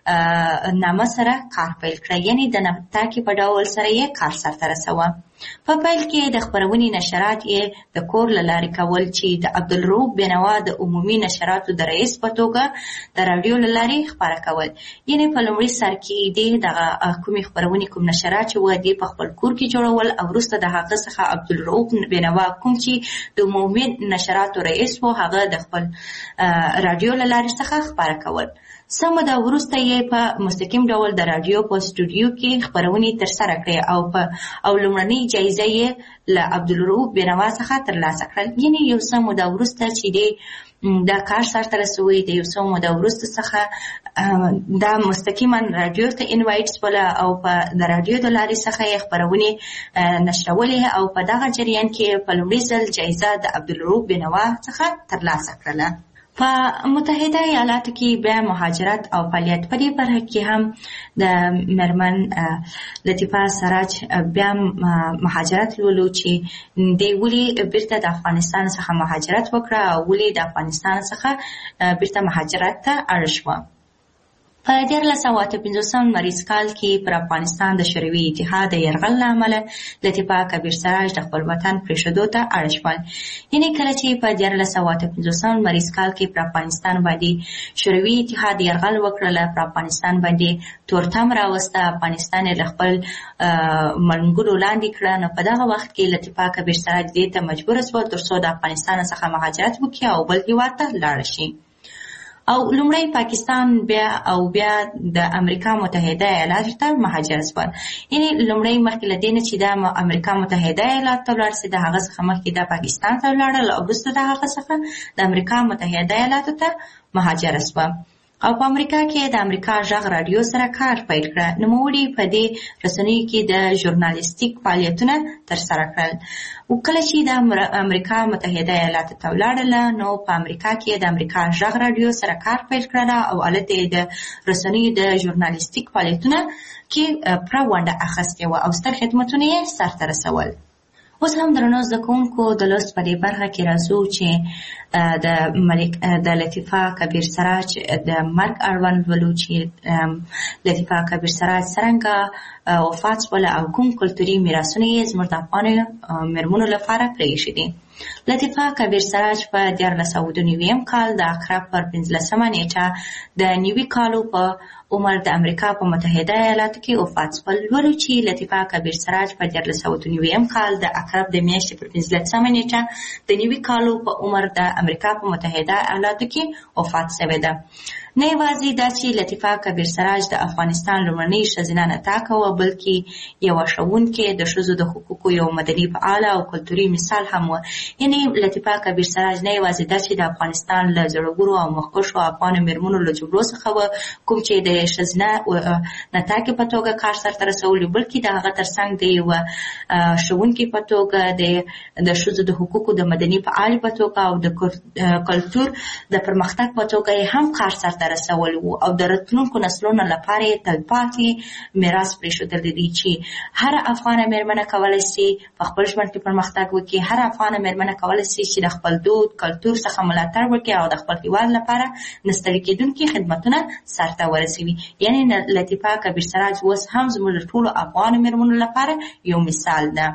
نامه سره کار پیل کړه. یعنې د نطاقې په ډول سره یې کار سرته رسوه. په پیل کې د خپرونې نشرات یې د کور له لارې کول چې د عبدالرؤف بینوا د عمومي نشراتو د رئیس په توګه د راډیو له لارې خپاره کول. یعنې په لومړي سر کې دې دغه کومې خپرونې کوم نشرات چې وه دې په خپل کور کې جوړول او وروسته د هغه څخه عبدالرؤف بینوا کوم چې د عمومي نشراتو رئیس و هغه د خپل راډیو له لارې څخه خپاره کول. څه موده وروسته یې په مستقیم ډول د راډیو په سټوډیو کې خپرونې ترسره کړې او لومړنۍ جایزه یې له عبدالرؤف بینوا څخه ترلاسه کړل. یعنې یو څه موده وروسته چې دا کار سرته رسوي، د یو څه موده وروسته څخه دا مستقیما راډیو ته انوایټ شوله او په د راډیو د لارې څخه یې خپرونې نشرولې او په دغه جریان کې په لومړي ځل جایزه د عبدالرؤف بینوا څخه ترلاسه کړله. په متحده ایالاتو کې بیا مهاجرت او فعالیت. په دې برخه کې هم د مېرمن لطیفه سراج بیا مهاجرت لولو چې دی ولې بیرته د افغانستان څخه مهاجرت وکړه او ولې د افغانستان څخه بیرته مهاجرت ته اړ شوه. په 1950 لمریز کال کې پر افغانستان د شوروي اتحاد د یرغل له امله لطیفه کبیر سراج د خپل وطن پرېښودو ته اړ شول. یعنې کله چې په 1950 لمریز کال کې پر افغانستان باندې شوروي اتحاد یرغل وکړله، پر افغانستان باندې تورتم راوسته، افغانستان یې له خپل منګولو لاندې کړه. نو په دغه وخت کې لطیفه کبیر سراج دې ته مجبوره شوه ترڅو د افغانستان څخه مهاجرت وکړي او بل هېواد ته لاړه شي. او لومړی پاکستان بیا د امریکا متحده ایالاتو ته مهاجر شول. یعنې لومړی مخکې له دې نه چې د امریکا متحده ایالاتو ته ولاړ شي، د هغه څخه مخکې د پاکستان ته ولاړل او وروسته د هغه څخه د امریکا متحده ایالاتو ته مهاجر شوه. او په امریکا کې د امریکا غږ رادیو سره کار پیل کړ. نوموړي په دې رسنیو کې د ژورنالیستیک فعالیتونه ترسره کړل. او کله چې د امریکا متحده ایالاتو ته ولاړله نو په امریکا کې د امریکا غږ رادیو سره کار پیل کړل او هلته د رسنیو د ژورنالیستیک فعالیتونه کې پوره ونډه اخیستې وه او ستر خدمتونه یې سرته رسول. اوس هم درنو زده کوونکو د لوست په دې برخه کې راځو چې د لطیفه کبیر سراج د مرګ اړوند ولو چې لطیفه کبیر سراج څرنګه وفات شوله او کوم کلتوري میراثونه یې زموږ د افغانو میرمنو لپاره پرېښي دي. لطیفه کبیر سراج په 1992 کال د اکراب پر 15 نیټه د 90 کالو په عمر د امریکا په متحده ایالاتو کې وفات شول. ولو چې لطیفه کبیر سراج په 1992 کال د اکراب د میاشتې پر 15 نیټه د 90 کالو په عمر د امریکا په متحده ایالاتو کې وفات شوې ده. نه یوازې دا چې لطیفه کبیر سراج د افغانستان لومړنۍ ښځینه نطاقه وه بلکې یوه ښوونکې د ښځو د حقوقو یو مدني فعاله او کلتوري مثال هم وه. یعنې لطیفه کبیر سراج نه یوازې دا چې د افغانستان له زړهورو او مخکښو افغانو میرمنو له جګړو څخه وه کوم چې د ښځینه نطاقې په توګه کار سرته رسولی بلکې د هغه ترڅنګ د یوه ښوونکې په توګه د ښځو د حقوقو د مدني فعالې په توګه او د کلتور د پرمختګ په توګه یې هم کار سرته رسول وو او د راتلونکو نسلونو لپاره یې تلپاتې میراث پرېښودلی دی چې هره افغانه میرمنه کولی شي په خپل ژوند کې پرمختګ وکړي. هره افغانه میرمنه کولی شي چې د خپل دود کلتور څخه ملاتړ وکړي او د خپل هېواد لپاره نه ستړي کېدونکي خدمتونه سرته ورسوي. یعنې لطیفه کبیر سراج اوس هم زموږ د ټولو افغانو میرمنو لپاره یو مثال ده.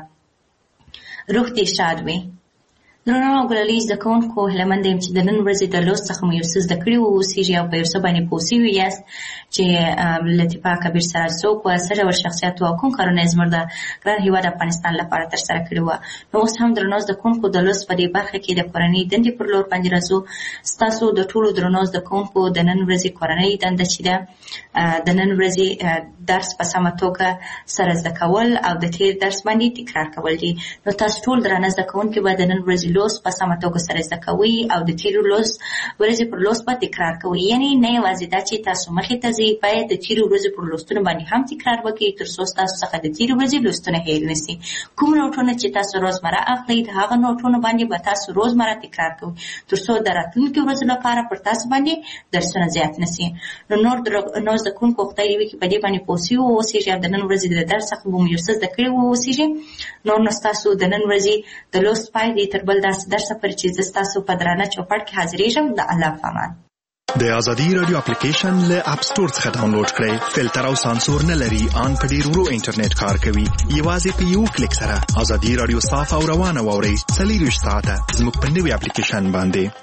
روح دې شاد وي. درنو او ګلالي زده کوونکو هیله مند یم چې د نن ورځې د لوست څخه مو یو څه زده کړي واوسیږي او په یو څه باندې پوه سوي یاست چې لطیفه کبیر سراج څوک وه، څه ډول شخصیت وه او کوم کارونه یې زموږ د ګران هېواد افغانستان لپاره ترسره کړي وه. نو اوس هم درنو زده کوونکو د لوست په دې برخه کې د کورنۍ دندې پر لور باندې راځو. ستاسو د ټولو درنو زده کوونکو د نن ورځې کورنۍ دنده چې ده د نن ورځې درس په سمه توګه سره زده کول او د تېر درس باندې تکرار کول دي. نو تاسو ټول درانه زده کوونکي به د نن ورځې لوست په سمه توګه سره زده کوئ او د تېرو ورځې پر لوست به تکرار کوئ. یعنې نه یوازې دا چې تاسو مخې ته ځئ، باید د تېرو ورځې پر لوستونو باندې هم تکرار وکړئ تر څو ستاسو څخه د تېرو ورځې لوستونه هېر نه سي. کوم نوټونه چې تاسو روزمره اخلئ د هغه نوټونو باندې به تاسو روزمره تکرار کوئ تر څو د راتلونکو ورځو لپاره پر تاسو باندې درسونه زیات نه سي. نو نور زده کوونکو خدای دې وکړي په دې باندې پوه سوي واوسېږي او د نن ورځې د درس څخه به مو یو څه زده کړي واوسېږي. نور نو ستاسو د نن ورځې د لوست پای دی تر بل داسې درسه پورې چې زه ستاسو په درانه چوپړ کې حاضرېږم. د الله په امان. د ازادي رادیو اپلیکیشن له اپ سټور څخه ډاونلوډ کړئ. فلټر او سانسور نه لري، ان په ډیر ورو انټرنیټ کار کوي. یوازې په یو کلیک سره ازادي رادیو صاف او روانه واورئ 24 ساعته زموږ په نوي اپلیکیشن باندې.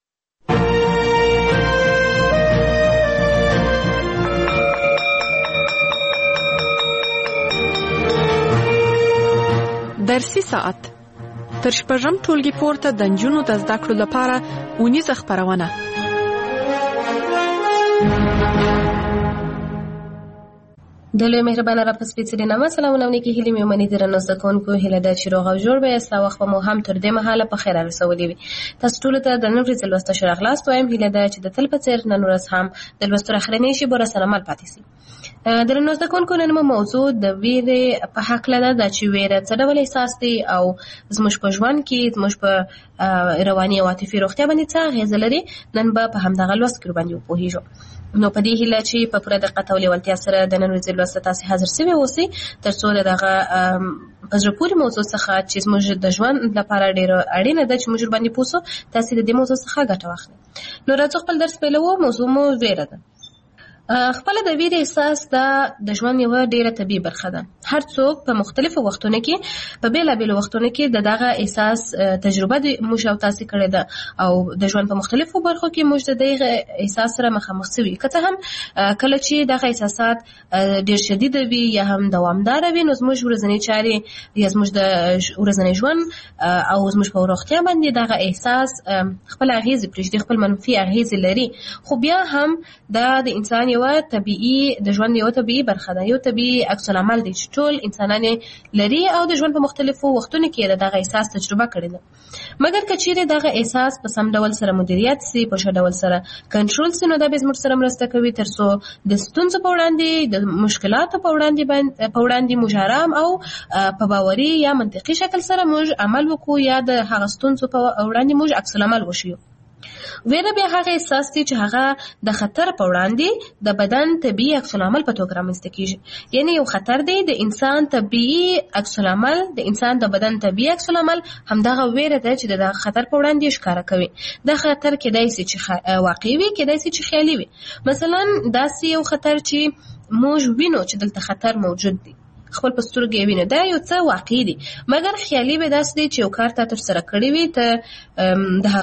درسي ساعت تر شپږم ټولګي پورته د نجونو د زده کړو لپاره اونیزه خپرونه. د لوی مهربانه رب سپېڅلي نامه سلامونه او نیکې هیلې مې ومنئ. درنو زده کوونکو هیله ده چې روغ او جوړ به یاست او وخت به مو هم تر دې مهاله په خیر رسولی وي. تاسو ټولو ته د نن ورځې لوسته ښه راغلاست وایم. هیله ده چې د تل په څېر نن ورځ هم د لوستو اخرنۍ شیبو راسره مل پاتې سي. درنو زده کوونکو نن مو موضوع د ویرې په هکله ده چې ویره څه ډول احساس دی او زموږ په ژوند کې زموږ په رواني او عاطفي روغتیا باندې څه اغېزه لري. نن به په همدغه لوست کې باندې وپوهېږو. نو په دې هیله چې په پوره دقت او لیوالتیا سره د نن ورځې لوست ته تاسې حاضر سوي اوسئ تر څو د دغه په زړه پورې موضوع څخه چې زموږ د ژوند لپاره ډېره اړینه ده چې موږ ورباندې پوه سو، تاسې د دې موضوع څخه ګټه واخلئ. نو راځو خپل درس پیلوو. موضوع مو ویره ده. خپل د ویرې احساس د ژوند یوه ډېره طبیعي برخه ده. هر څوک په مختلفو وختونو کې په بېلابېلو وختونو کې د دغه احساس تجربه موږ او تاسې کړې ده او د ژوند په مختلفو برخو کې موږ د دغه احساس سره مخامخ سوي. که څه هم کله چې دغه احساسات ډېر شدیده وي یا هم دوامداره وي نو زموږ ورځنۍ چارې یا زموږ د ورځنۍ ژوند او زموږ په روغتیا باندې دغه احساس خپل اغېزې پرېږدي، خپل منفي اغېزې لري. خو بیا هم دا د انسان د ژوند یو طبيعي برخه ده، یو طبيعي عکس العمل دی چې ټول انسانان لري او د ژوند په مختلفو وختونو کې دغه احساس تجربه کړی ده. مګر که چیرې دغه احساس په سم ډول سره مدیریت سي، په ښه ډول سره کنټرول سي، نو دا به زموږ سره مرسته کوي ترڅو د ستونزو په وړاندې، د مشکلاتو په وړاندې موږ آرام او په باوري یا منطقي شکل سره موږ عمل وکړو یا د هغه ستونزو په وړاندې موږ عکس العمل وشو. ویره بیا هغه احساس دی چې هغه د خطر په وړاندې د بدن طبيعي عکس العمل په توګه رامنځته کیږي. یعنی یو خطر دی د انسان طبيعي عکس العمل، د انسان د بدن طبيعي عکس العمل همدغه ویره ده چې د خطر په وړاندې ښکارا کوي. دا خطر کېدای شي چې واقعي وي، کېدای شي چې خیالي وي. مثلا داسې یو خطر چې موږ وینو چې دلته خطر موجود دی، خپل په سترګو وینو، دا یو څه واقعي دي. مګر خیالي به داسې دی چې یو کار ته ترسره کړی وي، ته د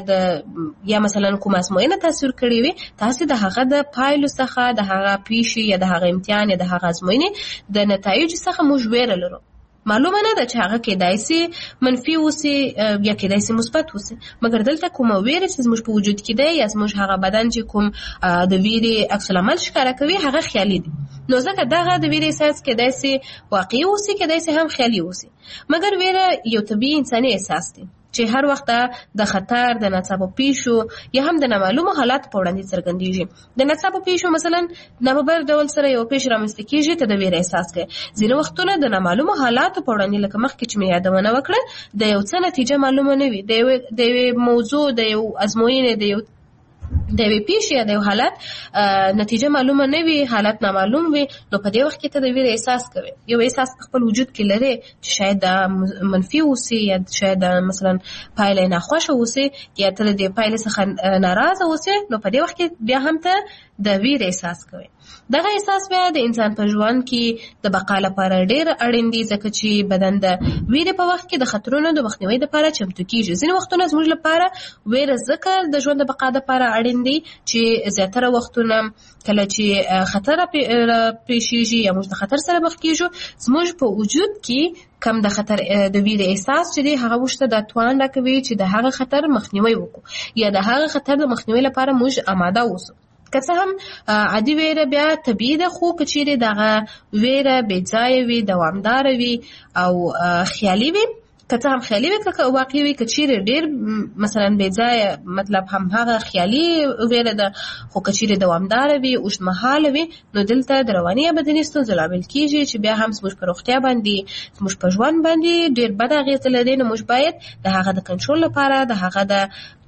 هغه یا مثلا کوم ازموینه تاثیر کړی وي، تاسو د هغه د پایلو څخه، د هغه پیښې یا د هغه امتحان یا د هغه ازموینې د نتایج څخه موږ ویره لرو. معلومه نه ده چې هغه کېدای شي منفي اوسي یا کېدای شي مثبت اوسي. مګر دلته کومه ویره چې زموږ په وجود کې ده یا زموږ هغه بدن چې کوم د ویرې عکس العمل ښکاره کوي هغه خیالي دي. نو ځکه دغه د ویرې احساس کېدای شي واقعي اوسي، کېدای شي هم خیالي اوسي. مګر ویره یو طبيعي انساني احساس دی چې هر وخت د خطر، د ناڅاپه پیښو یا هم د نامعلومو حالاتو په وړاندې څرګندېږي. د ناڅاپه پیښو مثلا نامبر ډول سره یو پیښه رامنځته کېږي، ته د ویرې احساس کوي. ځینې وختونه د نامعلومو حالاتو په وړاندې لکه مخکې چې مې یادونه وکړه د یو څه نتیجه معلومه نه وي، د یوې موضوع، د یو ازموینې، د یوې پیښې یا د یو حالت نتیجه معلومه نه وي، حالت نامعلوم وي، نو په دې وخت کې ته د ویرې احساس کوي. یو احساس په خپل وجود کې لري چې شاید دا منفي اوسي یا شاید مثلا پایله ناخوښه اوسي یا ته د دې پایلې څخه ناراضه اوسي، نو په دې وخت کې بیا هم ته د ویرې احساس کوي. دغه احساس بیا د انسان په ژوند کې د بقا لپاره ډېر اړین دی، ځکه چې بدن د ویرې په وخت کې د خطرونو د مخنیوي لپاره چمتو کیږي. ځینې وختونه زموږ لپاره ویره ځکه د ژوند د بقا لپاره اړین دی چې زیاتره وختونه کله چې خطر پیښیږي یا موږ د خطر سره مخ کیږو، زموږ په وجود کې کم د خطر د ویرې احساس چې دی هغه موږ ته د توان راکوي چې د هغه خطر مخنیوي وکړو یا د هغه خطر د مخنیوي لپاره موږ آماده اوسو. که څه هم عادي ویره بیا طبیعي ده، خو که چیرې دغه ویره بې ځایه وي، دوامداره وي او خیالي وي، که څه هم خیالي وي که واقعي وي، که چیرې ډېر مثلا بې ځایه مطلب هم هغه خیالي ویره ده، خو که چیرې دوامداره وي، اوږدمهاله وي، نو دلته د رواني یا بدني ستونزو لامل کېږي چې بیا هم زموږ په روغتیا باندې، زموږ په ژوند باندې ډېر بد اغېزه لري. نو موږ باید د هغه د کنټرول لپاره، د هغه د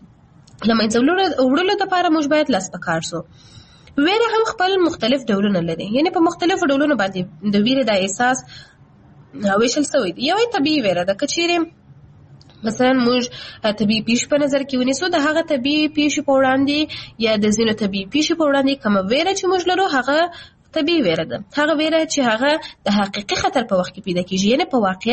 له منځه وړلو لپاره موږ باید لاس په کار سو. ویره هم خپل مختلف ډولونه لري، یعنی په مختلفو ډولونو باندې د ویرې د احساس ویشل شوی دی. یوه طبیعي ویره ده، که چیرې مثلا موږ طبیعي پیښې په نظر کې ونیسو، د هغه طبیعي پیښې په وړاندې یا د ځینو طبیعي پیښې په وړاندې کومه ویره چې موږ لرو هغه طبیعي ویره ده. هغه ویره چې هغه د حقیقي خطر په وخت کې پیدا کیږي، یعنی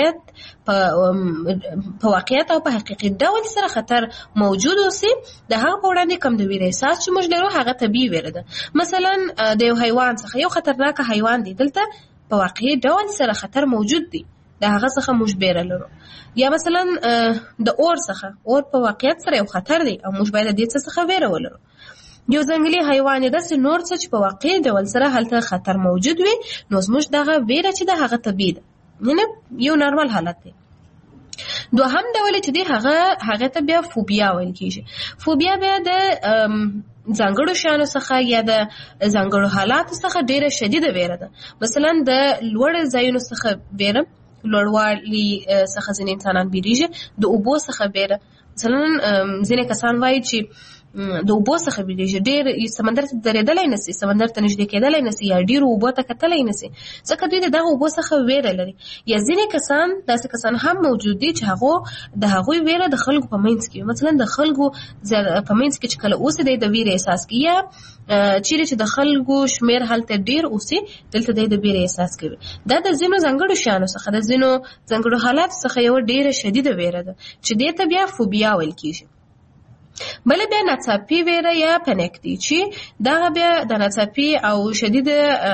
په واقعیت او په حقیقي ډول سره خطر موجود اوسي، د هغه په وړاندې کوم د ویرې احساس چې موږ لرو هغه طبیعي ویره ده. مثلا د یو حیوان څخه، یو خطرناک حیوان دی، دلته په واقعي ډول سره خطر موجود دی، د هغه څخه موږ ویره لرو. یا مثلا د اور څخه، اور په واقعیت سره یو خطر دی او موږ باید د دې څخه ویره ولرو. یو ځنګلي حیوان داسې نور څه چې په واقعي ډول سره هلته خطر موجود وي، نو زموږ دغه ویره چې د هغه طبیعي ده، یعنی یو نارمل حالت دی. دوهم ډول چې دی هغه ته بیا فوبیا ویل کېږي. فوبیا بیا د ځانګړو شیانو څخه یا د ځانګړو حالاتو څخه ډېره شدیده ویره ده. مثلا د لوړ ځایونو څخه ویره، لوړوالي څخه ځینې انسانان بیریږي، د اوبو څخه ویره. مثلا ځینې کسان وایي چې د اوبو څخه بیریږي، ډېر سمندر ته درېدلی نسي، سمندر ته نږدې کېدلی نسي یا ډېرو اوبو ته کتلی نسي، ځکه دوی د دغه اوبو څخه ویره لري. یا ځینې کسان، داسې کسان هم موجود دي چې د هغوی ویره د خلکو په منځ کې، مثلا د خلکو په منځ کې چې کله اوسي دی د ویرې احساس کوي، یا چیرې چې د خلکو شمیر هلته ډېر اوسي دلته دی د ویرې احساس کوي. دا د ځینو ځانګړو شیانو څخه، د ځینو ځانګړو حالاتو څخه یوه ډېره شدیده ویره ده چې دې ته بیا فوبیا ویل کېږي. بله بیا ناڅاپي ویره یا پنیک دی، چې دغه بیا د ناڅاپي او شدیده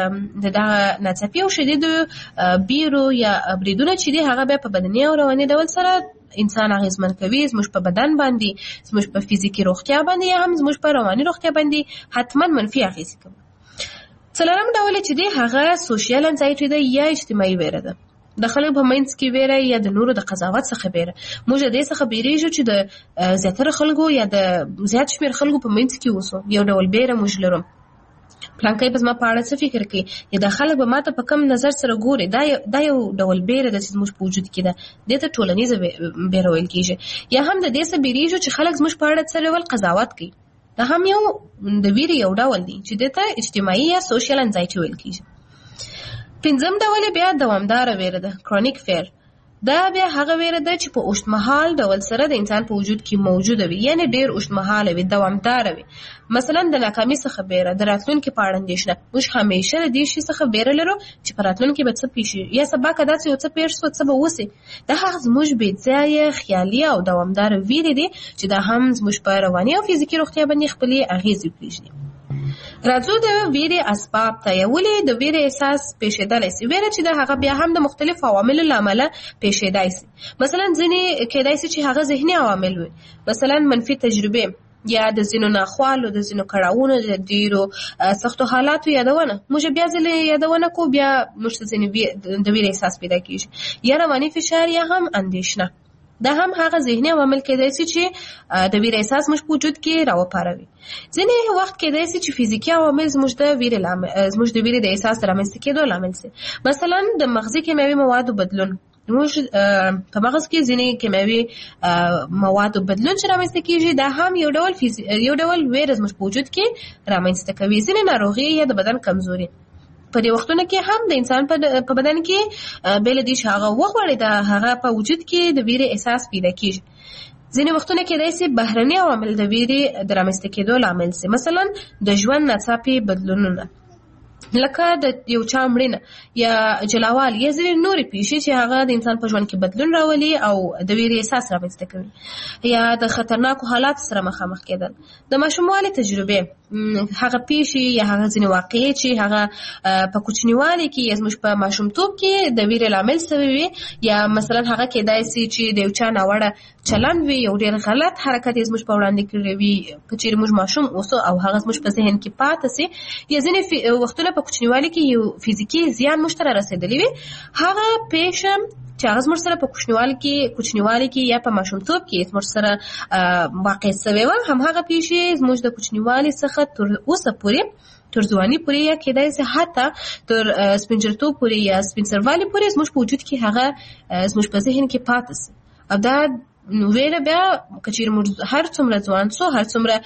بیرو یا بریدونه چې دی هغه بیا په بدني او رواني ډول سره انسان اغیزمن کوي، زموږ په بدن باندې، زموږ په فزیکي روغتیا باندې یا هم زموږ په رواني روغتیا باندې حتما منفي اغیزې کوي. څلورم ډول چې دی هغه سوشل انزایټي ده یا اجتماعي ویره ده. د خلکو په منځ کې ویره یا د نورو د قضاوت څخه ویره. موږ د دې څخه بیریږو چې د زیاتره خلکو یا د زیات شمېر خلکو په منځ کې اوسو. یو ډول بیره موږ لرو. پلانکی په زما په اړه څه فکر کوي یا د خلک به ماته په کم نظر سره ګوري. دا یو ډول بیره ده چې زموږ په وجود کې ده. دې ته ټولنیزه بیره ویل کېږي. یا هم د دې څخه بیریږو چې خلک زموږ په اړه څه ډول قضاوت کوي. دا هم یو د ویرې یو ډول دی چې دې ته اجتماعي یا سوشل انزایټي ویل کېږي. پنځم ډول بیا دوامداره ویره ده، کرونیک فیر. دا بیا هغه ویره ده چې په اوږدمهال ډول سره د انسان په وجود کې موجوده وي، یعنی ډیر اوږدمهاله وي، دوامداره وي. مثلا د ناکامۍ څخه بیره، د راتلونکي په اړه اندېښنه. موږ همیشه د دې شي څخه بیره لرو چې په راتلونکي به څه پیښ شي یا سبا که داسې یو څه پیښ شو څه به وسي. دا هغه زموږ بې ځایه خیالي او دوامداره ویرې دي چې دا هم زموږ په رواني او فزیکي روغتیا باندې خپلې اغېزې پرېږدي. راځو د ویرې اسباب ته. ولې د ویرې احساس پیښېدلی سي؟ ویره چې د هغه بیا هم د مختلفو عواملو له امله پیښېدای سي. مثلا ځینې کېدای سي چې هغه ذهني عوامل وي، مثلا منفي تجربې یا د ځینو ناخوالو، د ځینو کړاوونو، د ډېرو سختو حالاتو یادونه. موږ بیا ځلې یادونه کو بیا موږ ته ځینې د ویرې احساس پیدا کېږي. یا رواني فشار یا هم اندېښنه. دا هم هغه ذهني عوامل کېدای سي چې د ویرې احساس موږ په وجود کې راوپاروي. ځینې وخت کېدای سي چې فزیکي عوامل زموږ د ویرې د احساس رامنځته کېدو لامل سي. مثلا د مغزي کیمیاوي موادو بدلون. موږ په مغز کې ځینې کیمیاوي موادو بدلون چې رامنځته کېږي، دا هم یو ډول ویره زموږ په وجود کې رامنځته کوي. ځینې ناروغي یا د بدن کمزوري. په دې وختونو کې هم د انسان په بدن کې بل دي چې هغه وغواړي د هغه په وجود کې د ویرې احساس پیدا کیږي. ځینې وختونه کې داسې بهرني عوامل د ویرې د رامنځته کېدو لامل سي. مثلا د ژوند ناڅاپي بدلونونه لکه د یو چا مړینه یا جلاوال یا ځینې نورې پیښې چې هغه د انسان په ژوند کې بدلون راولي او د ویرې احساس رامنځته کوي. یا د خطرناکو حالاتو سره مخامخ کېدل. د ماشوموالي تجربې، هغه پیښې یا هغه ځینې واقعې چې هغه په کوچنیوالي کې یا زموږ په ماشومتوب کې د ویرې لامل سوی وي، یا مثلا هغه کېدای سي چې د یو چا ناوړه چلند وي، یو ډېر غلط حرکت یې زموږ په وړاندې کړی وي که چېرې موږ ماشوم اوسو او هغه زموږ په ذهن کې پاته سي. یا ځینې وختونه په کوچنیوالي کې یو فزیکي زیان موږ ته رارسېدلی وي، هغه پیښه چې هغه زموږ سره په کوچنیوالي کې یا په ماشومتوب کې زموږ سره واقع سوی وه، همهغه پیښې زموږ د کوچنیوالي څخه تر اوسه پورې، تر ځواني پورې یا کېدای سي حتی تر سپینجرتوب پورې یا سپین سروالي پورې زموږ په وجود کې هغه زموږ په ذهن کې پاته سي. او دا ویره بیا که چېرې موږ هر څومره ځوان سو، هر څومره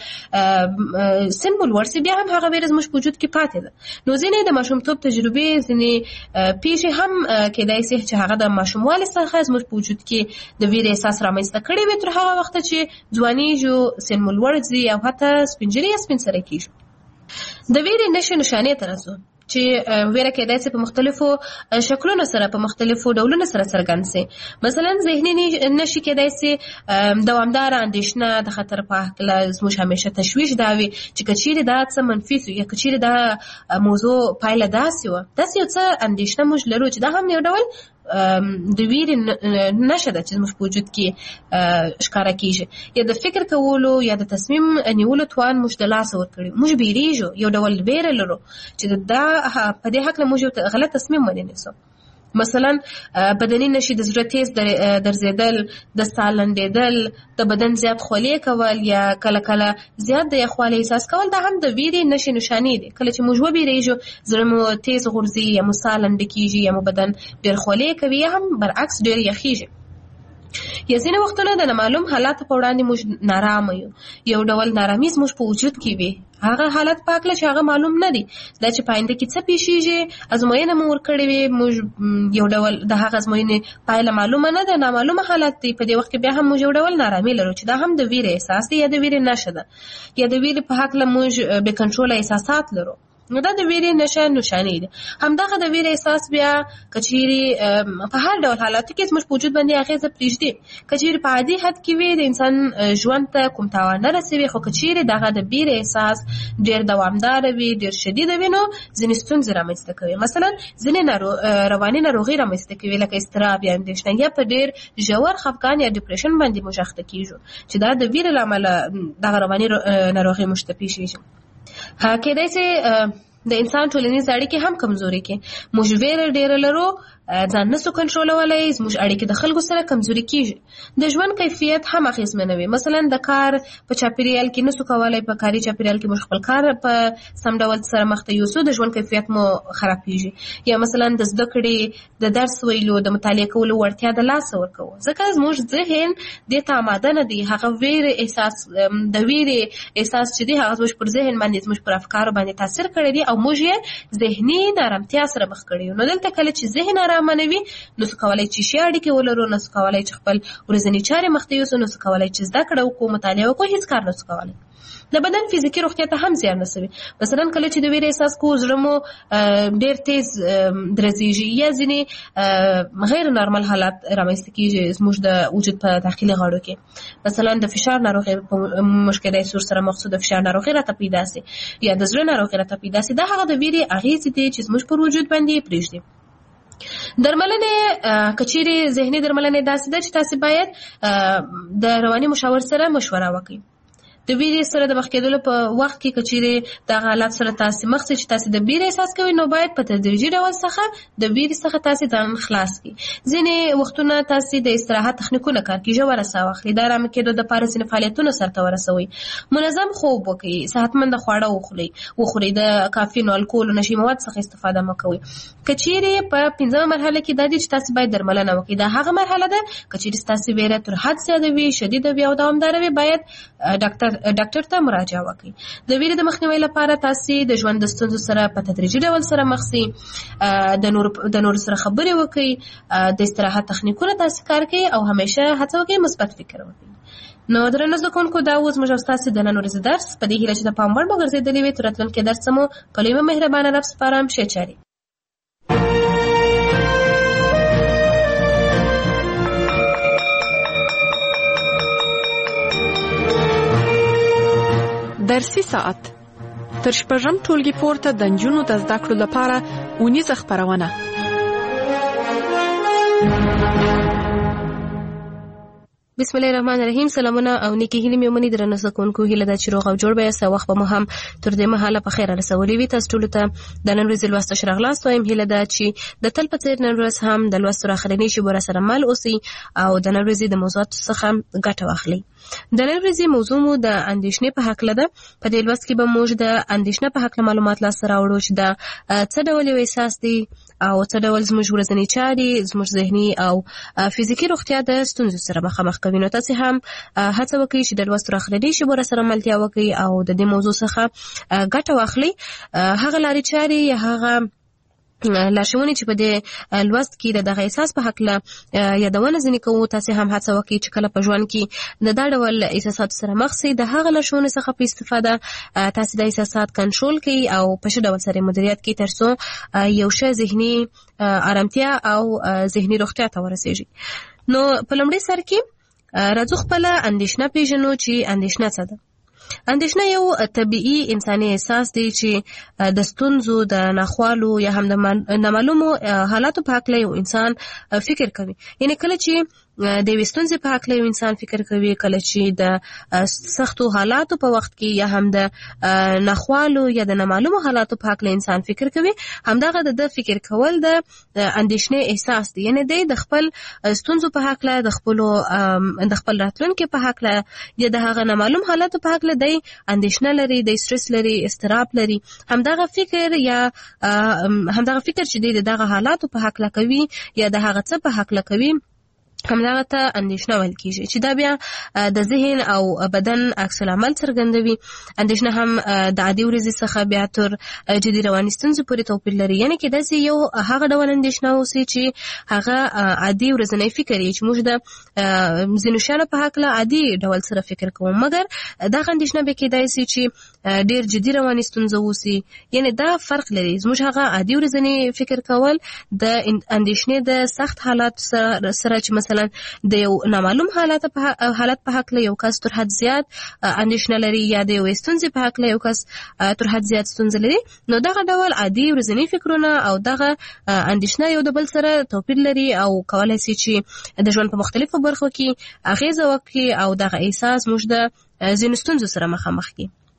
سن مو لوړ سي، بیا هم هغه ویره زموږ په وجود کې پاتې ده. نو ځینې د ماشومتوب تجربې، ځینې پیښې هم کېدای سي چې هغه د ماشوموالي څخه زموږ په وجود کې د ویرې احساس رامنځته کړی وي تر هغه وخته چې ځوانېږو، سن مو لوړ ځي او حتی سپینجري یا سپین سرې کېږو. د ویرې نښې نښانې ته راځو چې ویره کېدای سي په مختلفو شکلونو سره، په مختلفو ډولونو سره څرګند سي. مثلا ذهني نښې کېدای سي دوامداره اندېښنه، د خطر په هکله زموږ همیشه تشویش دا وي چې که چېرې دا څه منفي سو یا که چېرې دا موضوع پایله داسې وه، داسې یو څه اندېښنه موږ لرو چې دا هم یو ډول د ویرې نښه ده چې زموږ په وجود کې ښکاره کېږي. یا د فکر کولو یا د تصمیم نیولو توان موږ د لاسه ورکړي. موږ بیریږو، یو ډول ویره لرو چې دا په دې هکله موږ یو غلط تصمیم ونیسو. مثلا بدني نښې د زړه تیز درزېدل، د ساه لنډېدل، د بدن زیات خولې کول یا کله کله زیات د یخوالي احساس کول، دا هم د ویرې نښې نښانې دي. کله چې موږ وبېرېږو، زړه مو تیز غورځي یا مو ساه لنډه کېږي یا مو بدن ډېر خولې کوي یا هم برعکس ډېر یخېږي. یا ځینې وختونه د نامعلوم حالاتو په وړاندې موږ نارامه یو، یو ډول نارامي زموږ په وجود کې وي، هغه حالت په هکله چې هغه معلوم نه دي، دا چې په آینده کې څه پیښیږي. ازموینه مو ورکړې وي، موږ یو ډول د هغه ازموینې پایله معلومه نه ده، نامعلومه حالت دی. په دې وخت کې بیا هم موږ یو ډول نارامي لرو چې دا هم د ویرې احساس دی یا د ویرې نښه ده. یا د ویرې په هکله موږ بې کنټروله احساسات لرو. نو دا د ویرې نښانې دي. همدغه د ویرې احساس بیا که چېرې په هر ډول حالاتو کې زموږ په وجود باندې اغېزه پرېږدي. که چېرې په عادي حد کې وي، د انسان ژوند ته کوم تاوان نه رسوي، خو که چېرې دغه د ویرې احساس ډېر دوامداره وي، ډېر شدیده وي، نو ځینې ستونزې رامنځته کوي. مثلا ځینې رواني ناروغۍ رامنځته کوي لکه اضطراب یا اندېښنه، یا په ډېر ژور خفګان یا ډپریشن باندې موږ اخته کېږو چې دا د ویرې له امله دغه رواني ناروغۍ موږ ته پیښیږي. کېدای سي د انسان ټولنیز اړیکې هم کمزوري کې. موږ ویره ډېره لرو، ځان نسو کنټرولولای، زموږ اړیکې د خلکو سره کمزوري کیږي. د ژوند کیفیت هم اغیزمنوي. مثلا د کار په چاپیریال کې نسو کولای په کاري چاپیریال کې موږ خپل کار په سم ډول سره مخته یوسو، د ژوند کیفیت مو خرابېږي. یا مثلا د زده کړې د درس ویلو د مطالعه کولو وړتیا د لاس ورکوو، ځکه زموږ ذهن دې ته آماده نه دی. هغه ویره احساس، د ویره احساس چې دی هغه زموږ پر ذهن باندې، زموږ پر افکارو باندې تاثیر کړی دی او موږ یې ذهني نارامتیا سره مخ کړی یو. نو دلته کله چې ذهن منوي نو څه کولای چې شي اړیکې ولرو، نو څه کولای چې خپل ورځنی چارې مخته یوسو، نو څه کولای چې زده کړه وکړو، مطالعه وکړو، هیڅ کار نه څه کولای. د بدن فزیکی روغتیا ته هم زیان رسوي. مثلا کله چې د ویرې احساس کوو زړه مو ډېر تیز درزیږي یا ځینې غیر نارمل حالات رامنځته کیږي زموږ د وجود په داخلي غړو کې. مثلا د فشار ناروغي په مشکل سور سره مخصوص د فشار ناروغي راته پیدا سي یا د زړه ناروغي راته پیدا سي. دا هغه د ویرې اغېز دي چې زموږ پر وجود باندې پرېږدي. درملنه کچيري ذهني درملنه داسې ده چې تاسو باید د رواني مشاور سره مشوره وکړئ. د ویرې سره د مخ کېدلو په وخت کې کچيري د حالت سره تاسو مخ چې تاسو د ویرې احساس کوئ، نو باید په تدریجي ډول څخه د ویرې څخه تاسو ځان خلاص کړئ. ځینې وختونه تاسو د استراحت تخنیکونه کار کوي، ژوره ساه واخلئ، د آرام کېدو د پاره ځینې فعالیتونه سرته ورسوئ، منظم خوب وکړئ، صحتمند خواړه وخورئ، د کافین او الکول او نشي مواد څخه استفاده مه کوئ. کچيري په 5مه مرحله کې د دې چې تاسو باید درملنه وکړئ. دا هغه مرحله ده کچيري تاسو ویره تر حد زیاته وي، شدید وي او دوامدار وي، باید ډاکټر ته مراجعه وکړئ. د ویرې د مخنیوي لپاره تاسو د ژوند د ستونزو سره په تدریجي ډول سره مخ شئ، د نور سره خبرې وکړئ، د استراحت تخنیکونه تاسو کار کوي او همیشه هڅه وکړئ مثبت فکر وکړئ. نو درنو زده کوونکو، دا اوس موږ تاسو د نن ورځې درس په دې هیله چې د پام وړ مو ګرځېدلی وي. تر راتلونکي درس مو په لوی مهربانه رب سپارم. ښه چارې. درسي ساعت تر شپږم ټولګي پورته د نجونو د زده کړو لپاره اونیزه خپرونه. بسم الله الرحمن الرحیم. سلامونه او نیکی هیلې مې ومني درنه زده کوونکو. هیله ده چې روغ او جوړ به یاست. وخت به مو هم تر دې مهاله په خیر رسولي وي. تاسو ټولو ته د نن ورځې لوست راغلاست وایم. هیله ده چې د تل په څیر نن ورځ هم د لوست اخرنی شیبه سره مل اوسئ او د نن ورځې د موضوعات څخه ګټه واخلئ. د نن ورځې موضوع مو د اندېښنې په حق ده. په دې لوست کې به موږ د اندېښنې په حق معلومات لاسته راوړو چې دا څه ډول یو احساس دی او څه ډول زموږ ورځنی چارې، زموږ ذهني او فزیکی روغتیا د ستونزو سره مخامخ کوي. نو تاسو هم هڅه وکړئ چې د لوست راخلي شیبه سره ملتیا وکړئ او د دې موضوع څخه ګټه واخلئ. هغه لارې چارې یا هغه لارښوونې چې په دې لوست کې د دغه احساس په حق یادونه ځینې کوو، تاسو هم هڅه وکړئ چې کله په ژوند کې د دا ډول احساساتو سره مخ شئ، د هغه لارښوونې څخه په استفاده تاسو د احساسات کنټرول کړئ او په ښه ډول سره مدیریت کړئ تر څو یو ښه ذهني آرامتیا او ذهني روغتیا ته ورسیږئ. نو په لومړي سر کې راځو خپله اندېښنه پیژنو چې اندېښنه څه ده. اندېښنه یو طبیعي انساني احساس دی چې د ستونزو، د ناخوالو یا هم د نامعلومو حالاتو په حق یو انسان فکر کوي. یعنی کله چې د یوې ستونزې په حق یو انسان فکر کوي، کله چې د سختو حالاتو په وخت کې یا هم د ناخوالو یا د نامعلومو حالاتو په حق انسان فکر کوي، همدغه د فکر کول د اندېښنې احساس دی. یعنی د خپل ستونزو په حق، د خپل راتلونکي په حق یا د هغه نامعلوم حالاتو په حق د اندېښنه لري، د استرس لري، استراب لري. همدغه فکر چې د دغه حالاتو په حق کوي یا د هغه څه په حق کوي، همدغه ته اندېښنه ویل کیږي چې دا بیا د ذهن او بدن عکس العمل څرګندوي. اندېښنه هم د عادي ورځې څخه بیا تر جدي رواني ستونزو پورې توپیر لري. یعنی کې داسې یو هغه ډول اندېښنه اوسي چې هغه عادي ورځنی فکر یې چې موږ د ځینو شیانو په هکله عادي ډول سره فکر کوو، مګر دغه اندېښنه به کېدای شي چې ډېر جدي رواني ستونزه اوسي. یعنی دا فرق لري. زموږ هغه عادي ورځنی فکر کول د اندېښنې د سخت حالات سره چې مثلا د یو نامعلوم حالت په حق له یو کس تر حد زیات اندېښنه لري یا د یو ستونزې په حق له یو کس تر حد زیات ستونزه لري، نو دغه ډول عادي ورځنی فکرونه او دغه اندېښنه یو د بل سره توپیر لري او کولای شي چې د ژوند په مختلفو برخو کې اغیزه وکړي او دغه احساس موږ د ځینو ستونزو سره مخامخ کړي.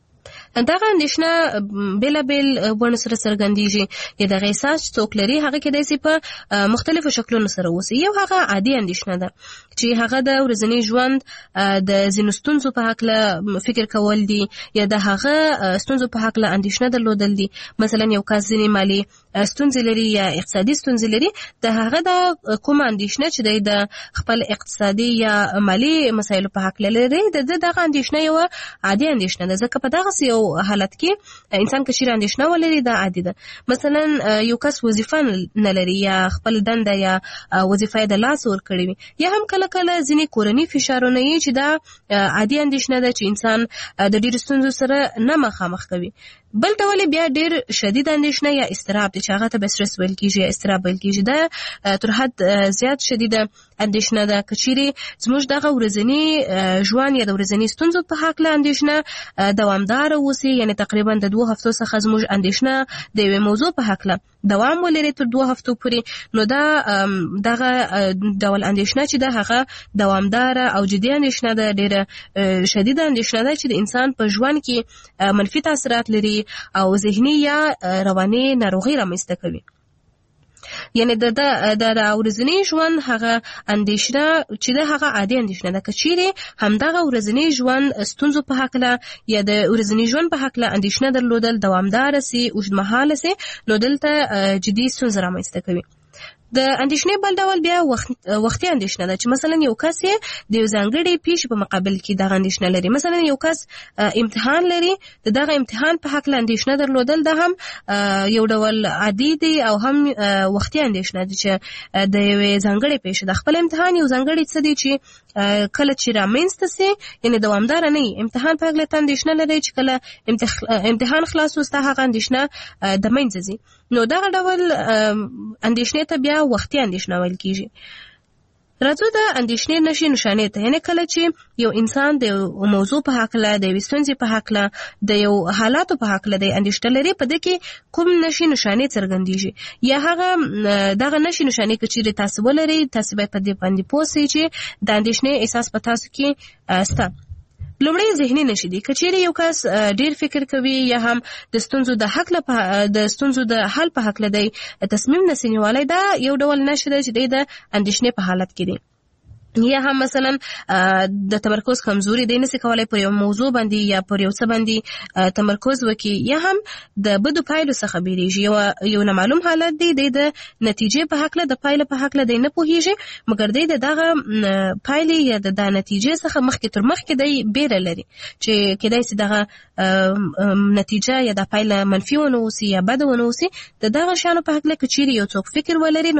دغه اندېښنه بېلابېل بڼو سره څرګندېږي یا دغه احساس چې څوک لري هغه کېدای شي په مختلفو شکلونو سره اوسي. یو هغه عادي اندېښنه ده چې هغه د ورځني ژوند د ځینو ستونزو په هکله فکر کول دي یا د هغه ستونزو په هکله اندېښنه درلودل دي. مثلا یو کس ځینې مالي ستونزې لري یا اقتصادي ستونزې لري، د هغه د کومه اندېښنه چې دی د خپل اقتصادي یا مالي مسایلو په هکله لري، د دغه اندېښنه یوه عادي اندېښنه ده، ځکه په دغسې یو حالت کې انسان که چیرې اندېښنه ولري دا عادي ده. مثلا یو کس وظیفه نه لري یا خپل دنده یا وظیفه یې د لاس ورکړې وي، یا هم کله کله ځینې کورني فشارونه یي چې دا عادي اندېښنه ده چې انسان د ډېرو ستونزو سره نه مخامخ کوي. بل ډول بیا ډېر شدید اندېښنه یا اضطراب دی چې هغه ته به سټرس ویل کېږي یا اضطراب ویل کېږي. دا تر حد زیات شدیده اندېښنه ده. که چیرې زموږ دغه ورځني ژوند یا د ورځني ستونزو په هکله اندېښنه دوامداره اوسي، یعنې تقریبا د 2 هفتو څخه زموږ اندېښنه د یوې موضوع په هکله دوام ولري تر 2 هفتو پورې، نو دغه ډول اندېښنه چې ده هغه دوامداره او جدي اندېښنه ده، ډېره شدیده اندېښنه ده چې د انسان په ژوند کې منفي تاثیرات لري او ذهني یا رواني ناروغي رامنځته کوي. یعنی د ورځني ژوند هغه اندېښنه چې ده هغه عادي اندېښنه ده. که چیرې همدغه ورځني ژوند ستونزو په هکله یا د ورځني ژوند په هکله اندېښنه درلودل دوامداره سي، اوږدمهاله سي، نو دلته جدي ستونزې رامنځته کوي. د اندېښنې بل ډول بیا وختي اندېښنه ده چې مثلا یو کس د یو ځانګړي پیښې په مقابل کې دغه اندېښنه لري. مثلا یو کس امتحان لري، دغه امتحان په هکله اندېښنه درلودل دا هم یو ډول عادي دی او هم وختي اندېښنه ده چې د یوې ځانګړې پیښې د خپل امتحان یو ځانګړی څه دی چې کله چې رامنځته سي، یعنې دوامداره نه وي. امتحان په هکله ته اندېښنه لري چې کله امتحان خلاص وستا هغه اندېښنه د منځه ځي، نو دغه ډول اندېښنې ته بیا وختي اندېښنه ویل کېږي. راځو د اندېښنې نښې نښانې ته، یعنې کله چې یو انسان د موضوع په هکله، د یوې ستونزې په هکله، د یو حالاتو په هکله د اندېښنه لري، په دې کې کوم نښې نښانې څرګندېږي یا هغه دغه نښې نښانې که چیرې تاسو ولرئ، تاسو باید په دې باندې پوه سئ چې د اندېښنې احساس په تاسو کې شته. لومړی ذهني نښې دي. که چیرې یو کس ډېر فکر کوي یا هم د ستونزو د حل په هکله دی تصمیم نسي نیولی، دا یو ډول نښه ده چې دی د اندېښنې په حالت کې دی. یا هم مثلا د تمرکز کمزوري دی، نسي کولای پر یو موضوع باندې یا پر یو څه باندې تمرکز وکړي، یا هم د بدو پایلو څخه بیریږي. یو نامعلوم حالت دی، د نتیجې په هکله، د پایلو په هکله دی نه پوهیږي، مګر دی دغه پایلې یا د نتیجې څخه مخکې تر مخکې دی بیره لري چې کېدای شي دغه نتیجه یا د پایله منفي ونه اوسي یا بده ونه اوسي. دغه شیانو په هکله که چیرې یو څوک فکر ولري،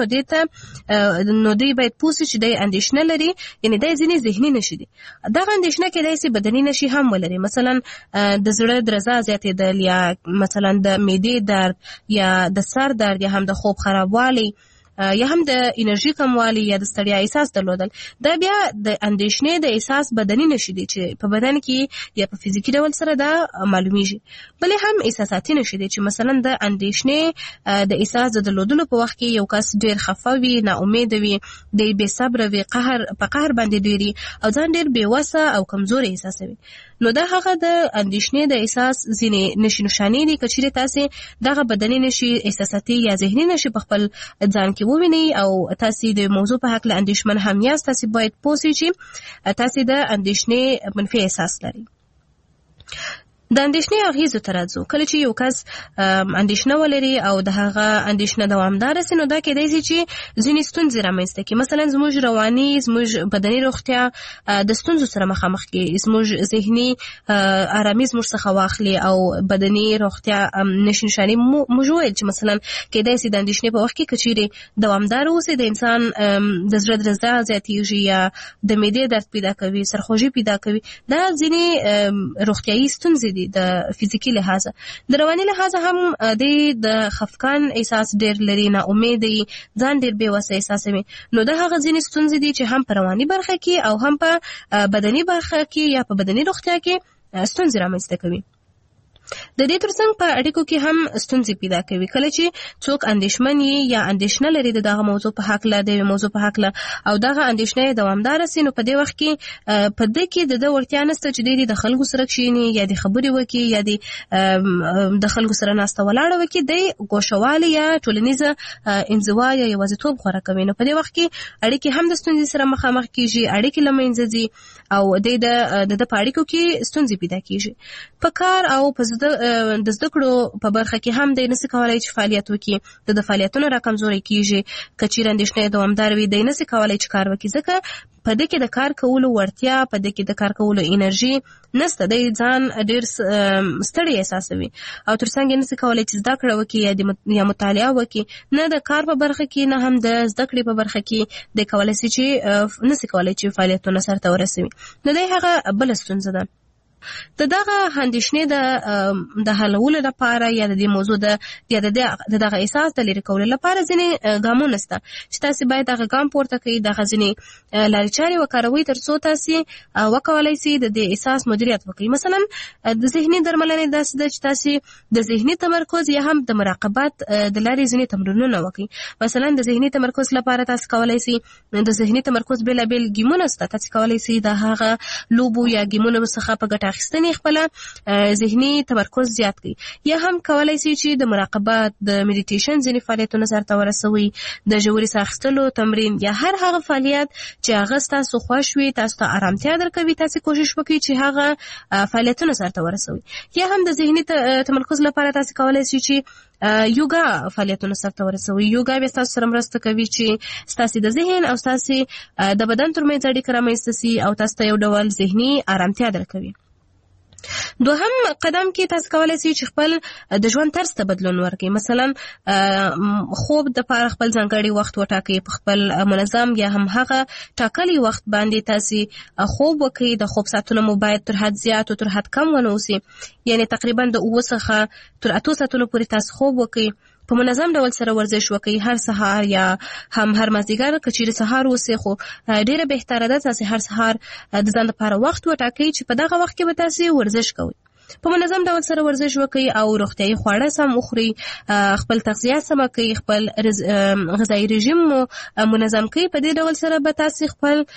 نو دی باید پوه شي چې دی اندېښنه لري، یعنی دا ځینې ذهني نښې دي. دغه اندېښنه کېدای شي بدني نښې هم ولري، مثلا د زړه درزا زیاتېدل یا مثلا د معدې درد یا د سر درد یا هم د خوب خرابوالی یا هم د انرژي کموالی یا د ستړیا احساس درلودل. دا بیا د اندېښنې د احساس بدني نښې دي چې په بدن کې یا په فزیکي ډول سره دا معلومیږي. بلې هم احساساتي نښې دي چې مثلا د اندېښنې د احساس د درلودلو په وخت کې یو کس ډېر خفه وي، ناامیده وي، د بې صبره وي، په قهر باندې ډېري او ځان ډېر بې وسه او کمزوري احساسوي. نو دا هغه د اندېښنې د احساس ځینې نښې نښانې دي. که چیرې تاسې دغه بدني نښې، احساساتي یا ذهني نښې په خپل ځان کې ووینئ او تاسې د موضوع په هکله اندېښمن هم یاست، تاسې باید پوه شئ چې تاسې د اندېښنې منفي احساس لرئ. د اندېښنې اغېزو ته راځو. کله چې یو کس اندېښنه ولري او د هغه اندېښنه دوامداره سي، نو دا کېدای شي چې ځینې ستونزې رامنځته کړي. مثلا زموږ رواني، زموږ بدني روغتیا د ستونزو سره مخامخ کړي، زموږ ذهني ارامي زموږ څخه واخلي او بدني روغتیا نښې نښانې موږ وویل چې مثلا کېدای شي د اندېښنې په وخت کې که چیرې دوامداره اوسي، د انسان د زړه درزا زیاتېږي یا د معدې درد پیدا کوي، سرخوږي پیدا کوي. دا ځینې روغتیایي ستونزې دي د فزیکی لحاظه. د رواني لحاظه هم د خفقان احساس ډېر لري، نا امیدي، ځان ډېر بې وسه احساسوي. نو دا هغه ځینې ستونزې دي چې هم په رواني برخه کې او هم په بدني برخه کې یا په بدني روغتیا کې ستونزې رامنځته کوي. د دې ترڅنګ په اړیکو کې هم ستونزې پیدا کوي. کله چې څوک اندېښمن یا اندېښنه لري دغه موضوع په حق له د موضوع په حق له او دغه اندېښنه دوامدار سي، نو په دې وخت کې په دې کې د وړتیا نشته چې د خلکو سره کښېني یا د خبرې وکړي یا د خلکو سره ناسته ولاړه وکړي، د ګوښهوالي یا ټولنیزه انزوا یا یوازیتوب غوره کوي. نو په دې وخت کې اړیکې هم د ستونزې سره مخامخ کیږي، اړیکې له منځه ځي او د په اړیکو کې ستونزې پیدا کیږي. په کار او په د زده کړو په برخه کې هم دی نسي کولای چې فعالیت وکړي، د فعالیتونو راکمزوري کیږي. که چیرې اندېښنه دوامدار وي، دی نسي کولای چې کار وکړي، ځکه په دې کې د کار کولو وړتیا، په دې کې د کار کولو انرژي نشته، دی ځان ډېر ستړی احساسوي او ترڅنګ یې نسي کولای چې زده کړه وکړي یا مطالعه وکړي. نه د کار په برخه کې نه هم د زده کړې په برخه کې دی کولای شي چې نسي کولای چې فعالیتونه سرته ورسوي. نو دی هغه بله ستونزه ده. د دغه اندېښنې د حلولو لپاره یا د دې موضوع د دغه احساس د لرې کولو لپاره ځینې ګامونه شته چې تاسې باید دغه ګام پورته کړئ، دغه ځینې لارې چارې وکاروئ تر څو تاسې وکولای شئ د دې احساس مدیریت وکړئ. مثلا د ذهني درملنې داسې ده چې تاسې د ذهني تمرکز یا هم د مراقبت د لارې ځینې تمرینونه وکړئ. مثلا د ذهني تمرکز لپاره تاسې کولای شئ د ذهني تمرکز بېلابېل ګیمونه شته، تاسې کولای شئ د هغه لوبو یا ګیمونو څخه په ګټه اخیستنې خپل ذهني تمرکز زیات کړي. یا هم کولای شي چې د مراقبت، د میډیټیشن ځینې فعالیتونه سرته ورسوي، د ژورې ساه اخیستلو تمرین یا هر هغه فعالیت چې هغه ستاسو خوښ وي، تاسو ته ارامتیا درکوي، تاسې کوشش وکړئ چې هغه فعالیتونه سرته ورسوي. یا هم د ذهني تمرکز لپاره تاسې کولای شئ چې یوګا فعالیتونه سرته ورسوي. یوګا بیا ستاسو سره مرسته کوي چې ستاسې د ذهن او ستاسې د بدن ترمنځ اړیکه رامنځته سي او تاسو ته یو ډول ذهني ارامتیا درکوي. دوهم قدم کې تاسو کولای شئ چې خپل د ژوند طرز ته بدلون ورکړئ. مثلا خوب د پاره خپل ځانګړی وخت وټاکئ، په خپل منظم یا هم هغه ټاکلي وخت باندې تاسو خوب وکړئ. د خوب ساعتونه مو باید تر حد زیات او تر حد کم ونه اوسي، یعنی تقریبا د 9 څخه تر 8 ساعتونو پورې تاسو خوب وکړئ. په منظم ډول سره ورزش وکړئ، هر سهار یا هم هر مازدیګر. که چیرې سهار وسې خو ډیره بهتره ده تاسو هر سهار د ځان لپاره وخت وټاکئ چې په دغه وخت کې به تاسو ورزش کوئ. په منظم ډول سره ورزش وکړئ او روغتیايي خواړه سم وخورئ، خپل تغذیه سمه کړئ، خپل غذایي رژیم مو منظم کړئ. په دې ډول سره به تاسو خپل